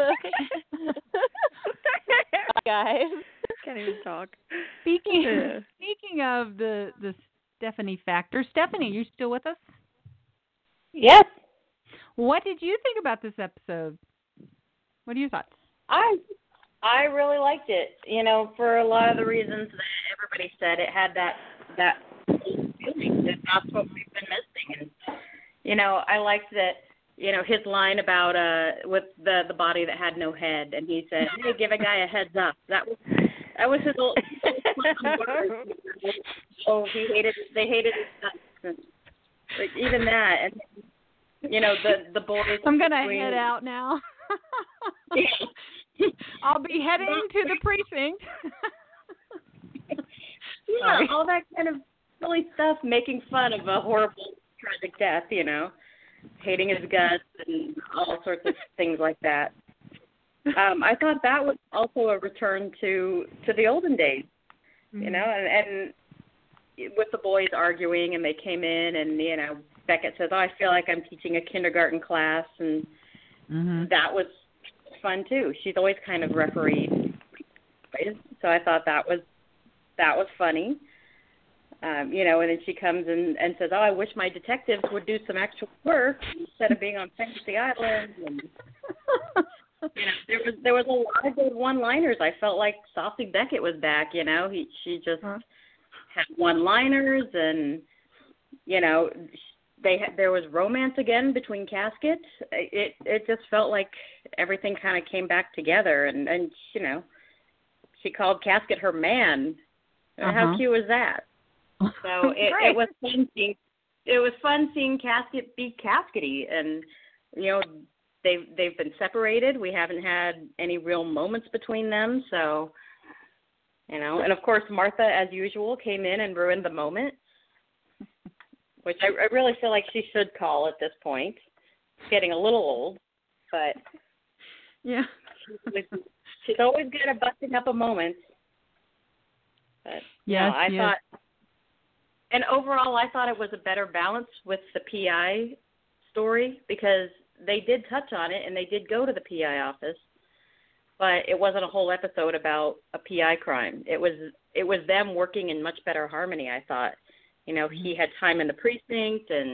Bye, guys. Can't even talk. Speaking of the Stephanie factor, Stephanie, you still with us? Yes. What did you think about this episode? What are your thoughts? I really liked it. You know, for a lot of the reasons that everybody said, it had that feeling. That's what we've been missing. And you know, I liked that. You know, his line about with the body that had no head, and he said, "Hey, give a guy a heads up." That was his old. Oh, they hated his guts. Like, even that, and you know, the boys. I'm gonna head out now. I'll be heading to the precinct. Yeah, all that kind of silly stuff, making fun of a horrible, tragic death. You know, hating his guts and all sorts of things like that. I thought that was also a return to the olden days. You know, and with the boys arguing, and they came in, and you know, Beckett says, "Oh, I feel like I'm teaching a kindergarten class," and that was fun too. She's always kind of refereed, so I thought that was funny. You know, and then she comes and says, "Oh, I wish my detectives would do some actual work instead of being on Fantasy Island." And you know, there was a lot of good one-liners. I felt like Saucy Beckett was back. You know, she just had one-liners, and you know, there was romance again between Casket. It just felt like everything kind of came back together, and you know, she called Casket her man. How cute was that? So it was fun seeing. It was fun seeing Casket be Caskety, and you know, they've been separated. We haven't had any real moments between them, so you know. And of course, Martha, as usual, came in and ruined the moment, which I really feel like she should call at this point. It's getting a little old, but yeah, she's always good at busting up a moment. But yeah, I thought. And overall, I thought it was a better balance with the PI story, because they did touch on it and they did go to the PI office, but it wasn't a whole episode about a PI crime. It was them working in much better harmony, I thought. You know, he had time in the precinct and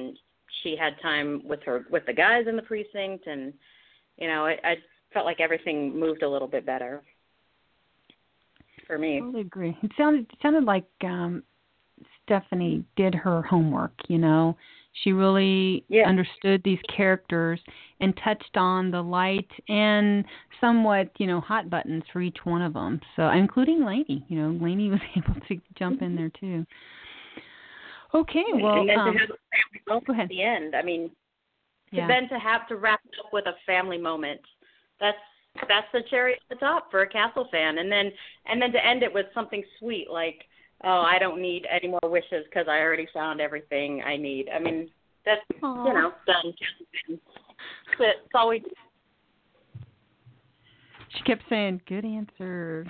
she had time with the guys in the precinct, and I felt like everything moved a little bit better for me. I totally agree. It sounded like Stephanie did her homework. She really understood these characters and touched on the light and somewhat, hot buttons for each one of them. So, including Lainey. Lainey was able to jump in there too. Okay, well, and then to have a family moment go ahead. at the end. I mean, then to have to wrap it up with a family moment. That's the cherry at the top for a Castle fan, and then to end it with something sweet like, oh, I don't need any more wishes because I already found everything I need. I mean, that's done. That's all we. She kept saying, "Good answer."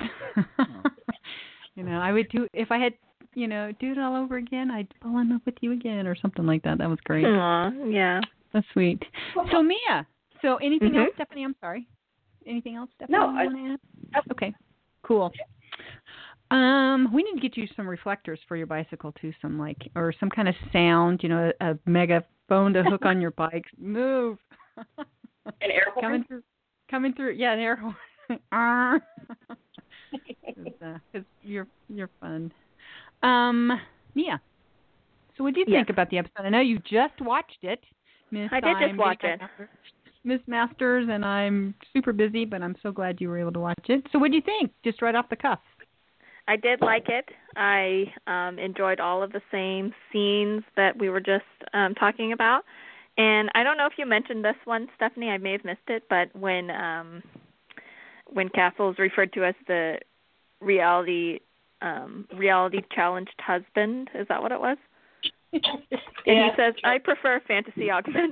I would do if I had, do it all over again. I'd fall in love with you again, or something like that. That was great. Aw, yeah. That's sweet. So Mia, anything else, Stephanie? I'm sorry. Anything else, Stephanie? No, you want to add? Okay, cool. We need to get you some reflectors for your bicycle too, or some kind of sound, a megaphone to hook on your bike. Move. An air horn? Coming through. Yeah, an air horn. Because you're fun. Mia. So what do you think about the episode? I know you just watched it, Miss. I did just watch it. Miss Masters, and I'm super busy, but I'm so glad you were able to watch it. So what do you think, just right off the cuff? I did like it. I enjoyed all of the same scenes that we were just talking about. And I don't know if you mentioned this one, Stephanie. I may have missed it, but when Castle is referred to as the reality challenged husband, is that what it was? And he says, "I prefer fantasy augmented."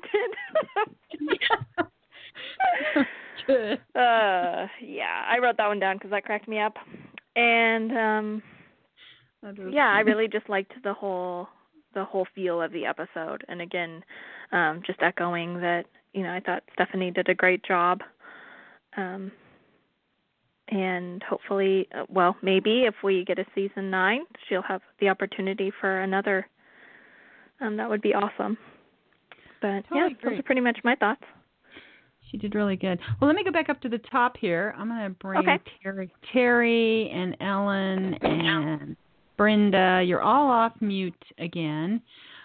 I wrote that one down because that cracked me up. And I really just liked the whole feel of the episode. And again, just echoing that, I thought Stephanie did a great job. And hopefully, maybe if we get a season 9, she'll have the opportunity for another. That would be awesome. But totally those are pretty much my thoughts. She did really good. Well, let me go back up to the top here. I'm going to bring Terry and Ellen and Brenda. You're all off mute again.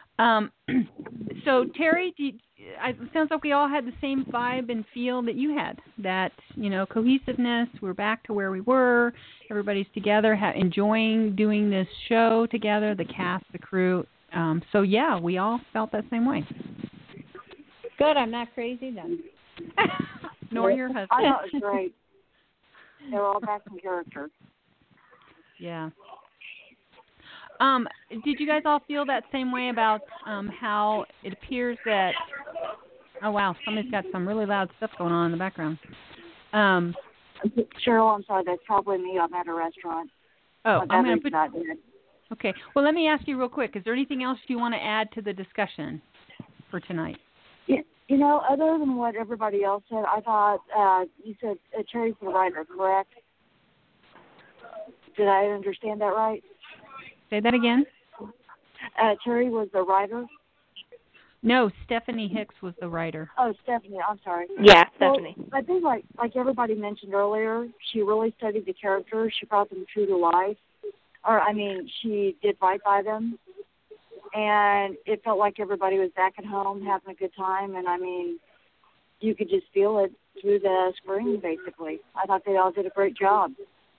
So, Terry, it sounds like we all had the same vibe and feel that you had. That, cohesiveness. We're back to where we were. Everybody's together, enjoying doing this show together, the cast, the crew. We all felt that same way. Good. I'm not crazy then. Nor your husband. I thought it was great. They were all back in character. Yeah. Did you guys all feel that same way about how it appears that? Oh wow, somebody's got some really loud stuff going on in the background. Cheryl, I'm sorry, that's probably me. I'm at a restaurant. Oh, I'm going to put. Okay. Well, let me ask you real quick. Is there anything else you want to add to the discussion for tonight? Yeah, other than what everybody else said, I thought you said Terry's the writer, correct? Did I understand that right? Say that again. Terry was the writer? No, Stephanie Hicks was the writer. Oh, Stephanie, I'm sorry. Yeah, Stephanie. Well, I think like everybody mentioned earlier, she really studied the characters. She brought them true to life. She did right by them. And it felt like everybody was back at home having a good time. And, you could just feel it through the screen, basically. I thought they all did a great job.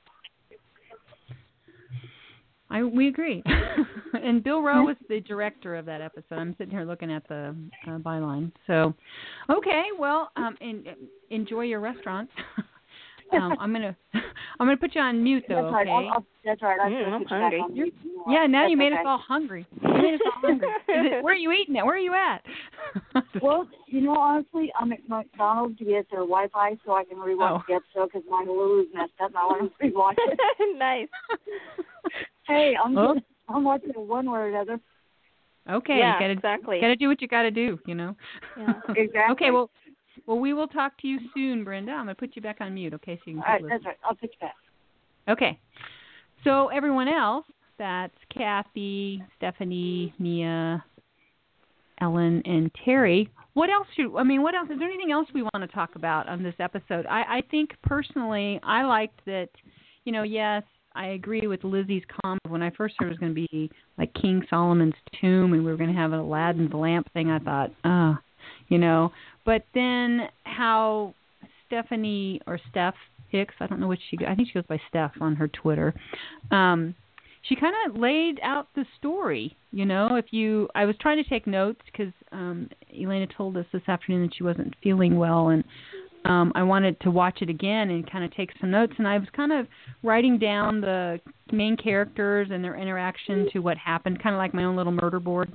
We agree. And Bill Rowe was the director of that episode. I'm sitting here looking at the byline. So, okay, well, enjoy your restaurant. I'm gonna put you on mute though. That's right. Okay. That's right. I'm hungry. Now you made us all hungry. Where are you eating at? Where are you at? Well, honestly, I'm at McDonald's to get their Wi-Fi so I can rewatch the episode because my Hulu's messed up and I want to rewatch it. Nice. Hey, I'm watching it one way or another. Okay. Yeah, exactly. Got to do what you got to do. Yeah, exactly. Okay. Well, we will talk to you soon, Brenda. I'm going to put you back on mute, okay, so you can keep listening. That's right. I'll put you back. Okay. So everyone else, that's Kathy, Stephanie, Mia, Ellen and Terry. What else is there anything else we want to talk about on this episode? I think personally I liked that, yes, I agree with Lizzie's comment. When I first heard it was going to be like King Solomon's tomb and we were going to have an Aladdin's lamp thing, I thought, but then how Stephanie or Steph Hicks, I don't know I think she goes by Steph on her Twitter. She kind of laid out the story, I was trying to take notes because Elena told us this afternoon that she wasn't feeling well, and I wanted to watch it again and kind of take some notes, and I was kind of writing down the main characters and their interaction to what happened, kind of like my own little murder board,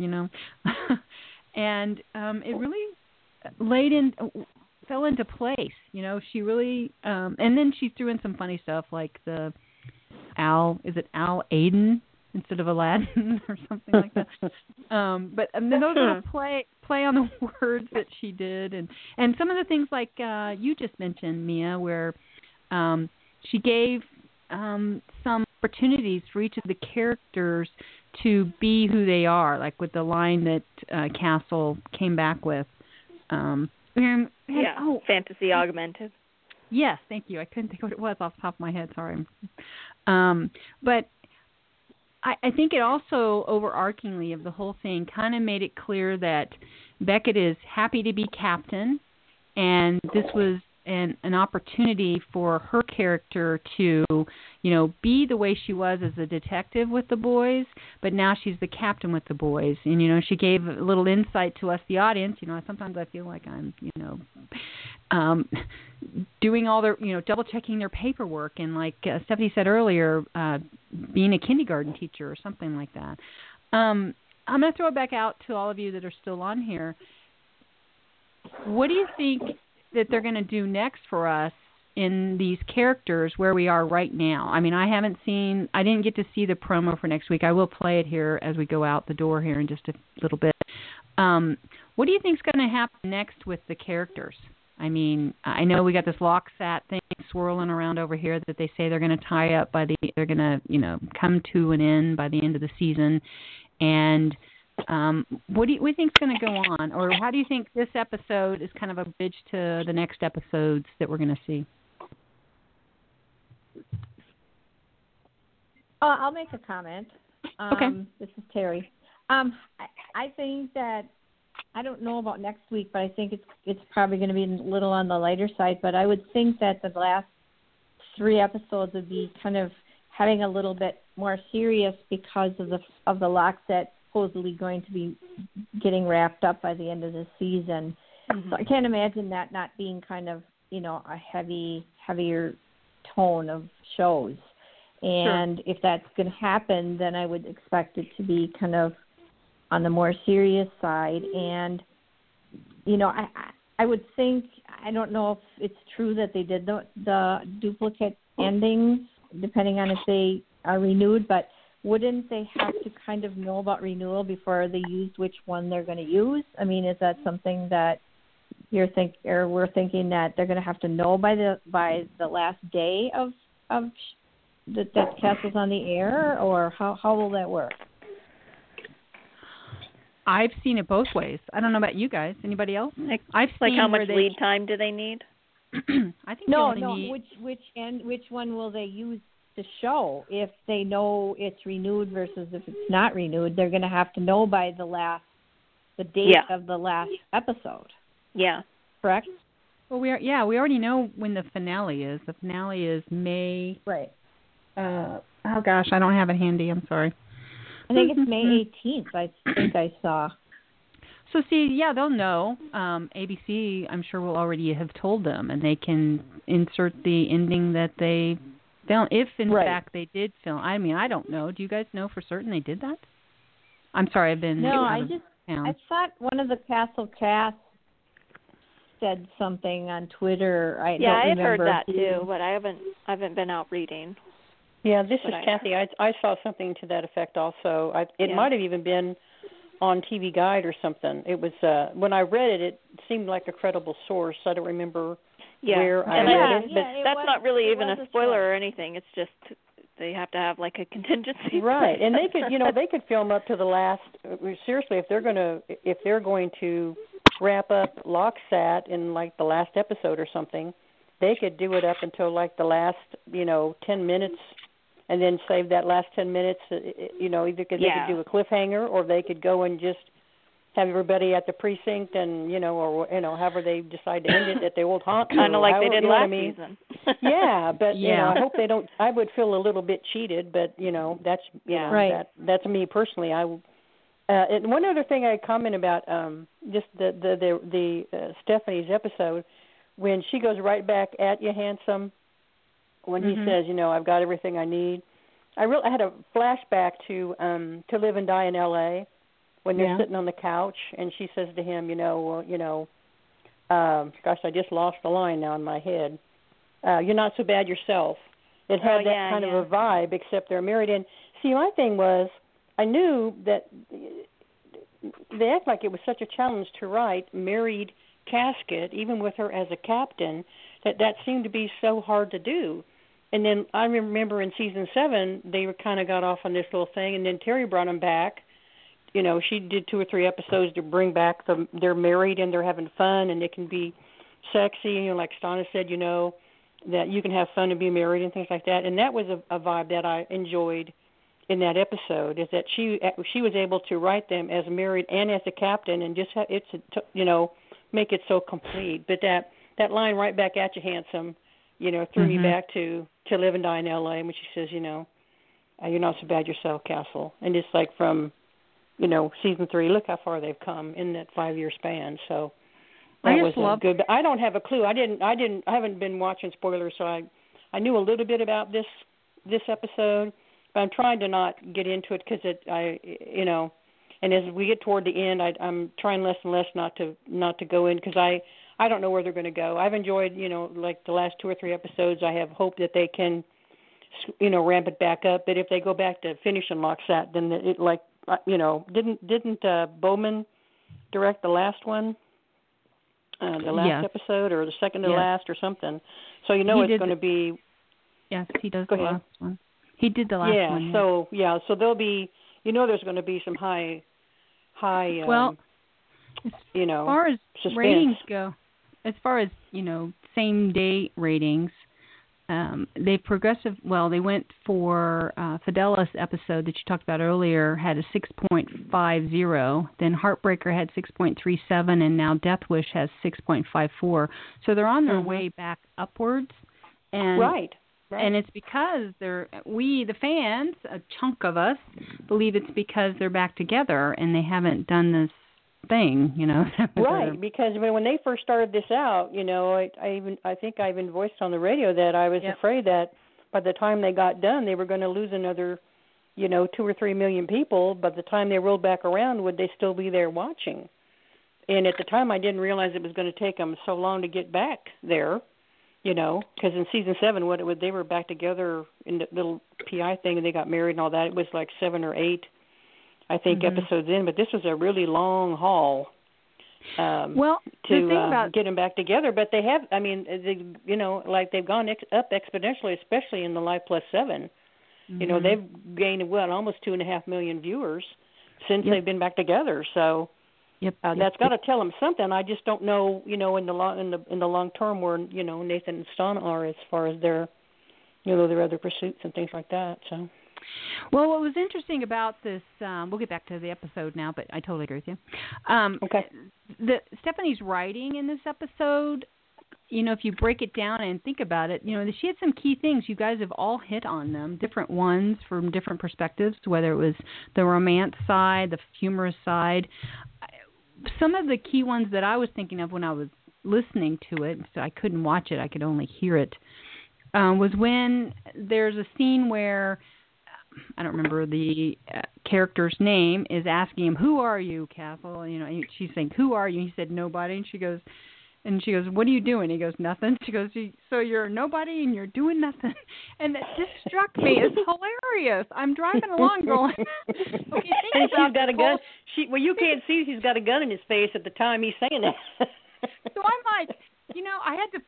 and it really fell into place, she really, and then she threw in some funny stuff like the Al Aiden instead of Aladdin or something like that. But those little play on the words that she did, and some of the things like you just mentioned, Mia, where she gave some opportunities for each of the characters to be who they are, like with the line that Castle came back with. Fantasy augmented. Yes, thank you. I couldn't think of what it was off the top of my head. Sorry. But I think it also, overarchingly of the whole thing, kind of made it clear that Beckett is happy to be captain, and this was an opportunity for her character to, be the way she was as a detective with the boys, but now she's the captain with the boys. And, she gave a little insight to us, the audience. Sometimes I feel like I'm, doing all their, double-checking their paperwork. And like Stephanie said earlier, being a kindergarten teacher or something like that. I'm going to throw it back out to all of you that are still on here. What do you think that they're going to do next for us in these characters where we are right now? I mean, I didn't get to see the promo for next week. I will play it here as we go out the door here in just a little bit. What do you think is going to happen next with the characters? I mean, I know we got this Locksat thing swirling around over here that they say they're going to tie up they're going to, come to an end by the end of the season. And what do you think is going to go on? Or how do you think this episode is kind of a bridge to the next episodes that we're going to see? I'll make a comment. Okay. This is Terry. I think that, I don't know about next week, but I think it's probably going to be a little on the lighter side. But I would think that the last 3 episodes would be kind of having a little bit more serious because of the Locksat supposedly going to be getting wrapped up by the end of the season. Mm-hmm. So I can't imagine that not being kind of, a heavier tone of shows. And if that's going to happen, then I would expect it to be kind of on the more serious side. And, I would think, I don't know if it's true that they did the duplicate endings, depending on if they are renewed, but wouldn't they have to kind of know about renewal before they use which one they're going to use? I mean, is that something that we're thinking that they're going to have to know by the last day of that Castle's on the air, or how will that work? I've seen it both ways. I don't know about you guys. Anybody else? I've seen how much lead time do they need? I think need... Which one will they use to show? If they know it's renewed versus if it's not renewed, they're going to have to know by the date of the last episode. Yeah. Correct? Well, we already know when the finale is. The finale is May. Right. Oh gosh, I don't have it handy. I'm sorry. I think it's May 18th. I think I saw. So see, they'll know. ABC, I'm sure, will already have told them, and they can insert the ending that they filmed. If in fact they did film. I mean, I don't know. Do you guys know for certain they did that? I'm sorry, I've been. No, I thought one of the Castle cast said something on Twitter. I had heard that too, but I haven't been out reading. Yeah, this is Kathy. I saw something to that effect also. It might have even been on TV Guide or something. It was when I read it, it seemed like a credible source. I don't remember where I read it. But that's not really even a spoiler or anything. It's just they have to have like a contingency. Right, and they could, they could film up to the last. Seriously, if they're going to wrap up LockSat in like the last episode or something, they could do it up until like the last, 10 minutes, and then save that last 10 minutes. Either they could do a cliffhanger, or they could go and just have everybody at the precinct, and however they decide to end it at the old haunt. Kind of like they did last season. Yeah, but I hope they don't. I would feel a little bit cheated, but that's right. That's me personally. And one other thing I comment about, just the Stephanie's episode, when she goes right back at you, handsome, when he says, I've got everything I need. I had a flashback to Live and Die in L.A. when they're sitting on the couch, and she says to him, gosh, I just lost the line now in my head. You're not so bad yourself. It had that kind of a vibe, except they're married. And see, my thing was, I knew that they act like it was such a challenge to write married casket, even with her as a captain, that seemed to be so hard to do. And then I remember in season 7, they kind of got off on this little thing, and then Terry brought them back. She did 2 or 3 episodes to bring back they're married and they're having fun, and it can be sexy. Like Stana said, that you can have fun and be married and things like that. And that was a vibe that I enjoyed in that episode, is that she was able to write them as married and as a captain, and just make it so complete. But that line right back at you, handsome, threw me back to Live and Die in L.A. when she says, you're not so bad yourself, Castle. And it's like from, season 3, look how far they've come in that 5-year span. So that was good. But I don't have a clue. I haven't been watching spoilers, so I knew a little bit about this episode, but I'm trying to not get into it because and as we get toward the end, I'm trying less and less not to go in, because I don't know where they're going to go. I've enjoyed, like the last 2 or 3 episodes. I have hope that they can, ramp it back up. But if they go back to finishing LockSat, then it didn't Bowman direct the last one, the last episode, or the second to last, or something? So it's going to be. Yes, he does the last one. He did the last one. So there'll be, there's going to be some high. Well, as far as suspense. Ratings go, as far as same day ratings, they went for Fidelis episode that you talked about earlier had a 6.50. Then Heartbreaker had 6.37, and now Death Wish has 6.54. So they're on their way back upwards. And right. And it's because we, the fans, a chunk of us, believe it's because they're back together and they haven't done this thing, Right, because when they first started this out, I think I even voiced on the radio that I was afraid that by the time they got done, they were going to lose another, 2 or 3 million people. By the time they rolled back around, would they still be there watching? And at the time, I didn't realize it was going to take them so long to get back there. Because in season 7, they were back together in the little PI thing, and they got married and all that. It was like 7 or 8, I think, episodes in. But this was a really long haul. To get them back together. But they have, they've gone up exponentially, especially in the Live Plus 7. They've gained almost 2.5 million viewers since they've been back together. So. That's got to tell them something. I just don't know, in the long term where Nathan and Stana are as far as their other pursuits and things like that. So, well, what was interesting about this, we'll get back to the episode now, but I totally agree with you. Okay. Stephanie's writing in this episode, if you break it down and think about it, she had some key things. You guys have all hit on them, different ones from different perspectives, whether it was the romance side, the humorous side. Some of the key ones that I was thinking of when I was listening to it, so I couldn't watch it, I could only hear it, was when there's a scene where, I don't remember the character's name, is asking him, "Who are you, Castle?" She's saying, "Who are you?" He said, "Nobody." And she goes, "What are you doing?" He goes, "Nothing." She goes, "So you're a nobody and you're doing nothing." And that just struck me as hilarious. I'm driving along going, okay, and she's got a gun. You can't see she's got a gun in his face at the time he's saying that. So I'm like, I had to put it,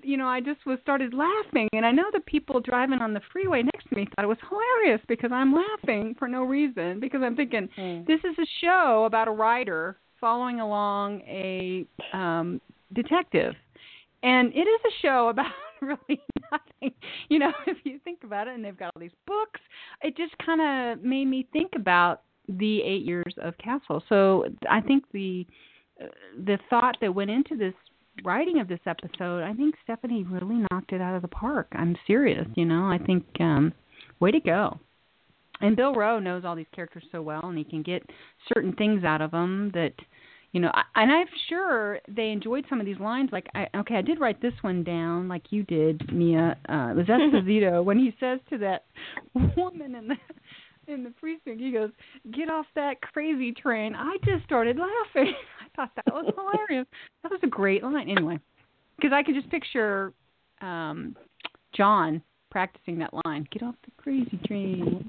I just started laughing, and I know the people driving on the freeway next to me thought it was hilarious because I'm laughing for no reason, because I'm thinking this is a show about a writer following along a detective, and it is a show about really nothing. If you think about it, and they've got all these books, it just kind of made me think about the 8 years of Castle. So I think the thought that went into this writing of this episode, I think Stephanie really knocked it out of the park. I'm serious, I think way to go. And Bill Rowe knows all these characters so well, and he can get certain things out of them that, and I'm sure they enjoyed some of these lines. Like, I did write this one down, like you did, Mia. It was Esposito when he says to that woman in the precinct, he goes, "Get off that crazy train." I just started laughing. I thought that was hilarious. That was a great line. Anyway, because I could just picture John practicing that line. "Get off the crazy train."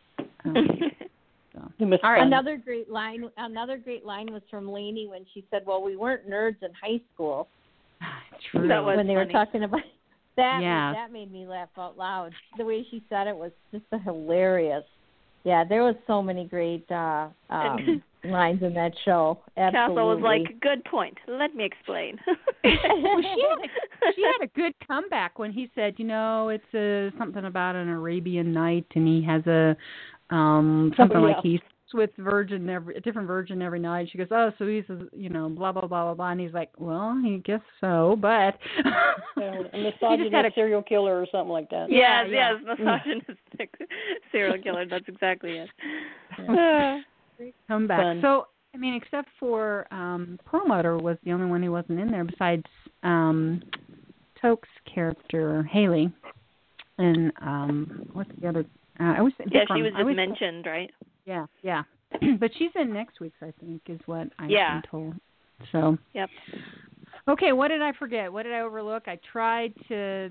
All right. Another great line was from Lainey when she said, "Well, we weren't nerds in high school." True. That was when they funny. were talking about that. Yeah. That made me laugh out loud. The way she said it was just hilarious. Yeah, there was so many great lines in that show. Absolutely. Castle was like, "Good point. Let me explain." Well, she had a good comeback when he said, it's something about an Arabian Night, and he has a something like he with a different virgin every night. She goes, "Oh, so he's blah blah blah blah blah," and he's like, "Well, I guess so, but." A misogynistic serial killer or something like that. Yes, misogynistic serial killer. That's exactly it. Great comeback. Fun. So, except for Perlmutter was the only one who wasn't in there besides Toke's character, Haley. And what's the other? She was just mentioned, right? Yeah. But she's in next week's, I think, is what I've been told. So. Yep. Okay, what did I forget? What did I overlook? I tried to,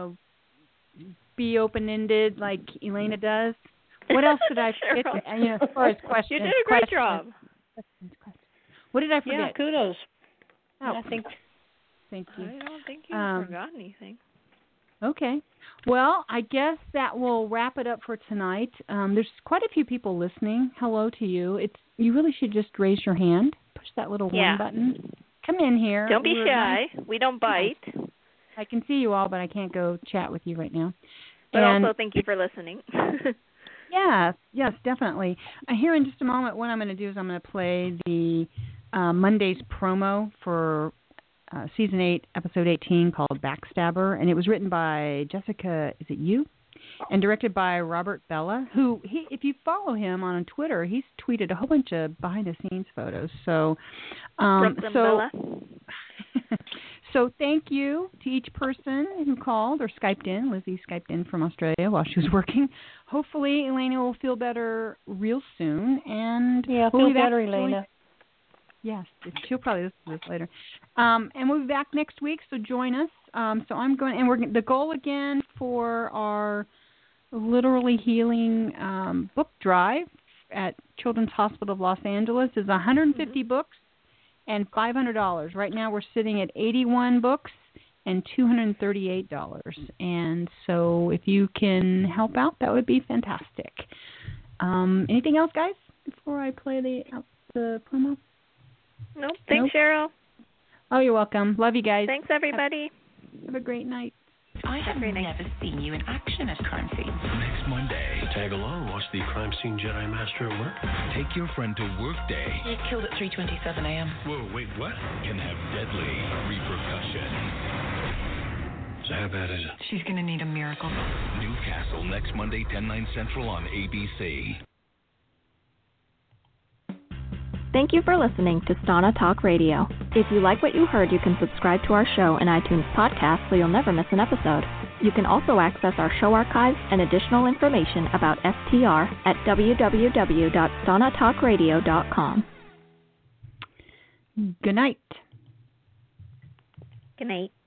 be open-ended like Elena does. What else did I forget? As far as questions. You did a great job. What did I forget? Yeah, kudos. Oh, thank you. I don't think you forgot anything. Okay. Well, I guess that will wrap it up for tonight. There's quite a few people listening. Hello to you. You really should just raise your hand. Push that little one button. Come in here. Don't be shy. We don't bite. I can see you all, but I can't go chat with you right now. But also, thank you for listening. Yes, definitely. Here in just a moment, what I'm going to do is I'm going to play the Monday's promo for Season 8, Episode 18, called Backstabber. And it was written by Jessica, is it you? And directed by Robert Bella, who, if you follow him on Twitter, he's tweeted a whole bunch of behind-the-scenes photos. So, Bella. So thank you to each person who called or Skyped in. Lizzie Skyped in from Australia while she was working. Hopefully, Elena will feel better real soon. And feel better, Elena. Yes, she'll probably listen to this later. And we'll be back next week, so join us. So I'm going, and the goal again for our Literally Healing book drive at Children's Hospital of Los Angeles is 150 books and $500. Right now we're sitting at 81 books and $238. And so if you can help out, that would be fantastic. Anything else, guys, before I play the promo? Nope. Thanks, Cheryl. Oh, you're welcome. Love you guys. Thanks, everybody. Have a great night. I have never seen you in action at crime scenes. Next Monday, tag along, watch the crime scene Jedi Master at work. Take your friend to work day. He killed at 3:27 a.m. Whoa, wait, what? Can have deadly repercussions. So how bad is it? She's going to need a miracle. Newcastle, next Monday, 10/9 Central on ABC. Thank you for listening to Stana Talk Radio. If you like what you heard, you can subscribe to our show in iTunes Podcast so you'll never miss an episode. You can also access our show archives and additional information about STR at www.stanatalkradio.com. Good night. Good night.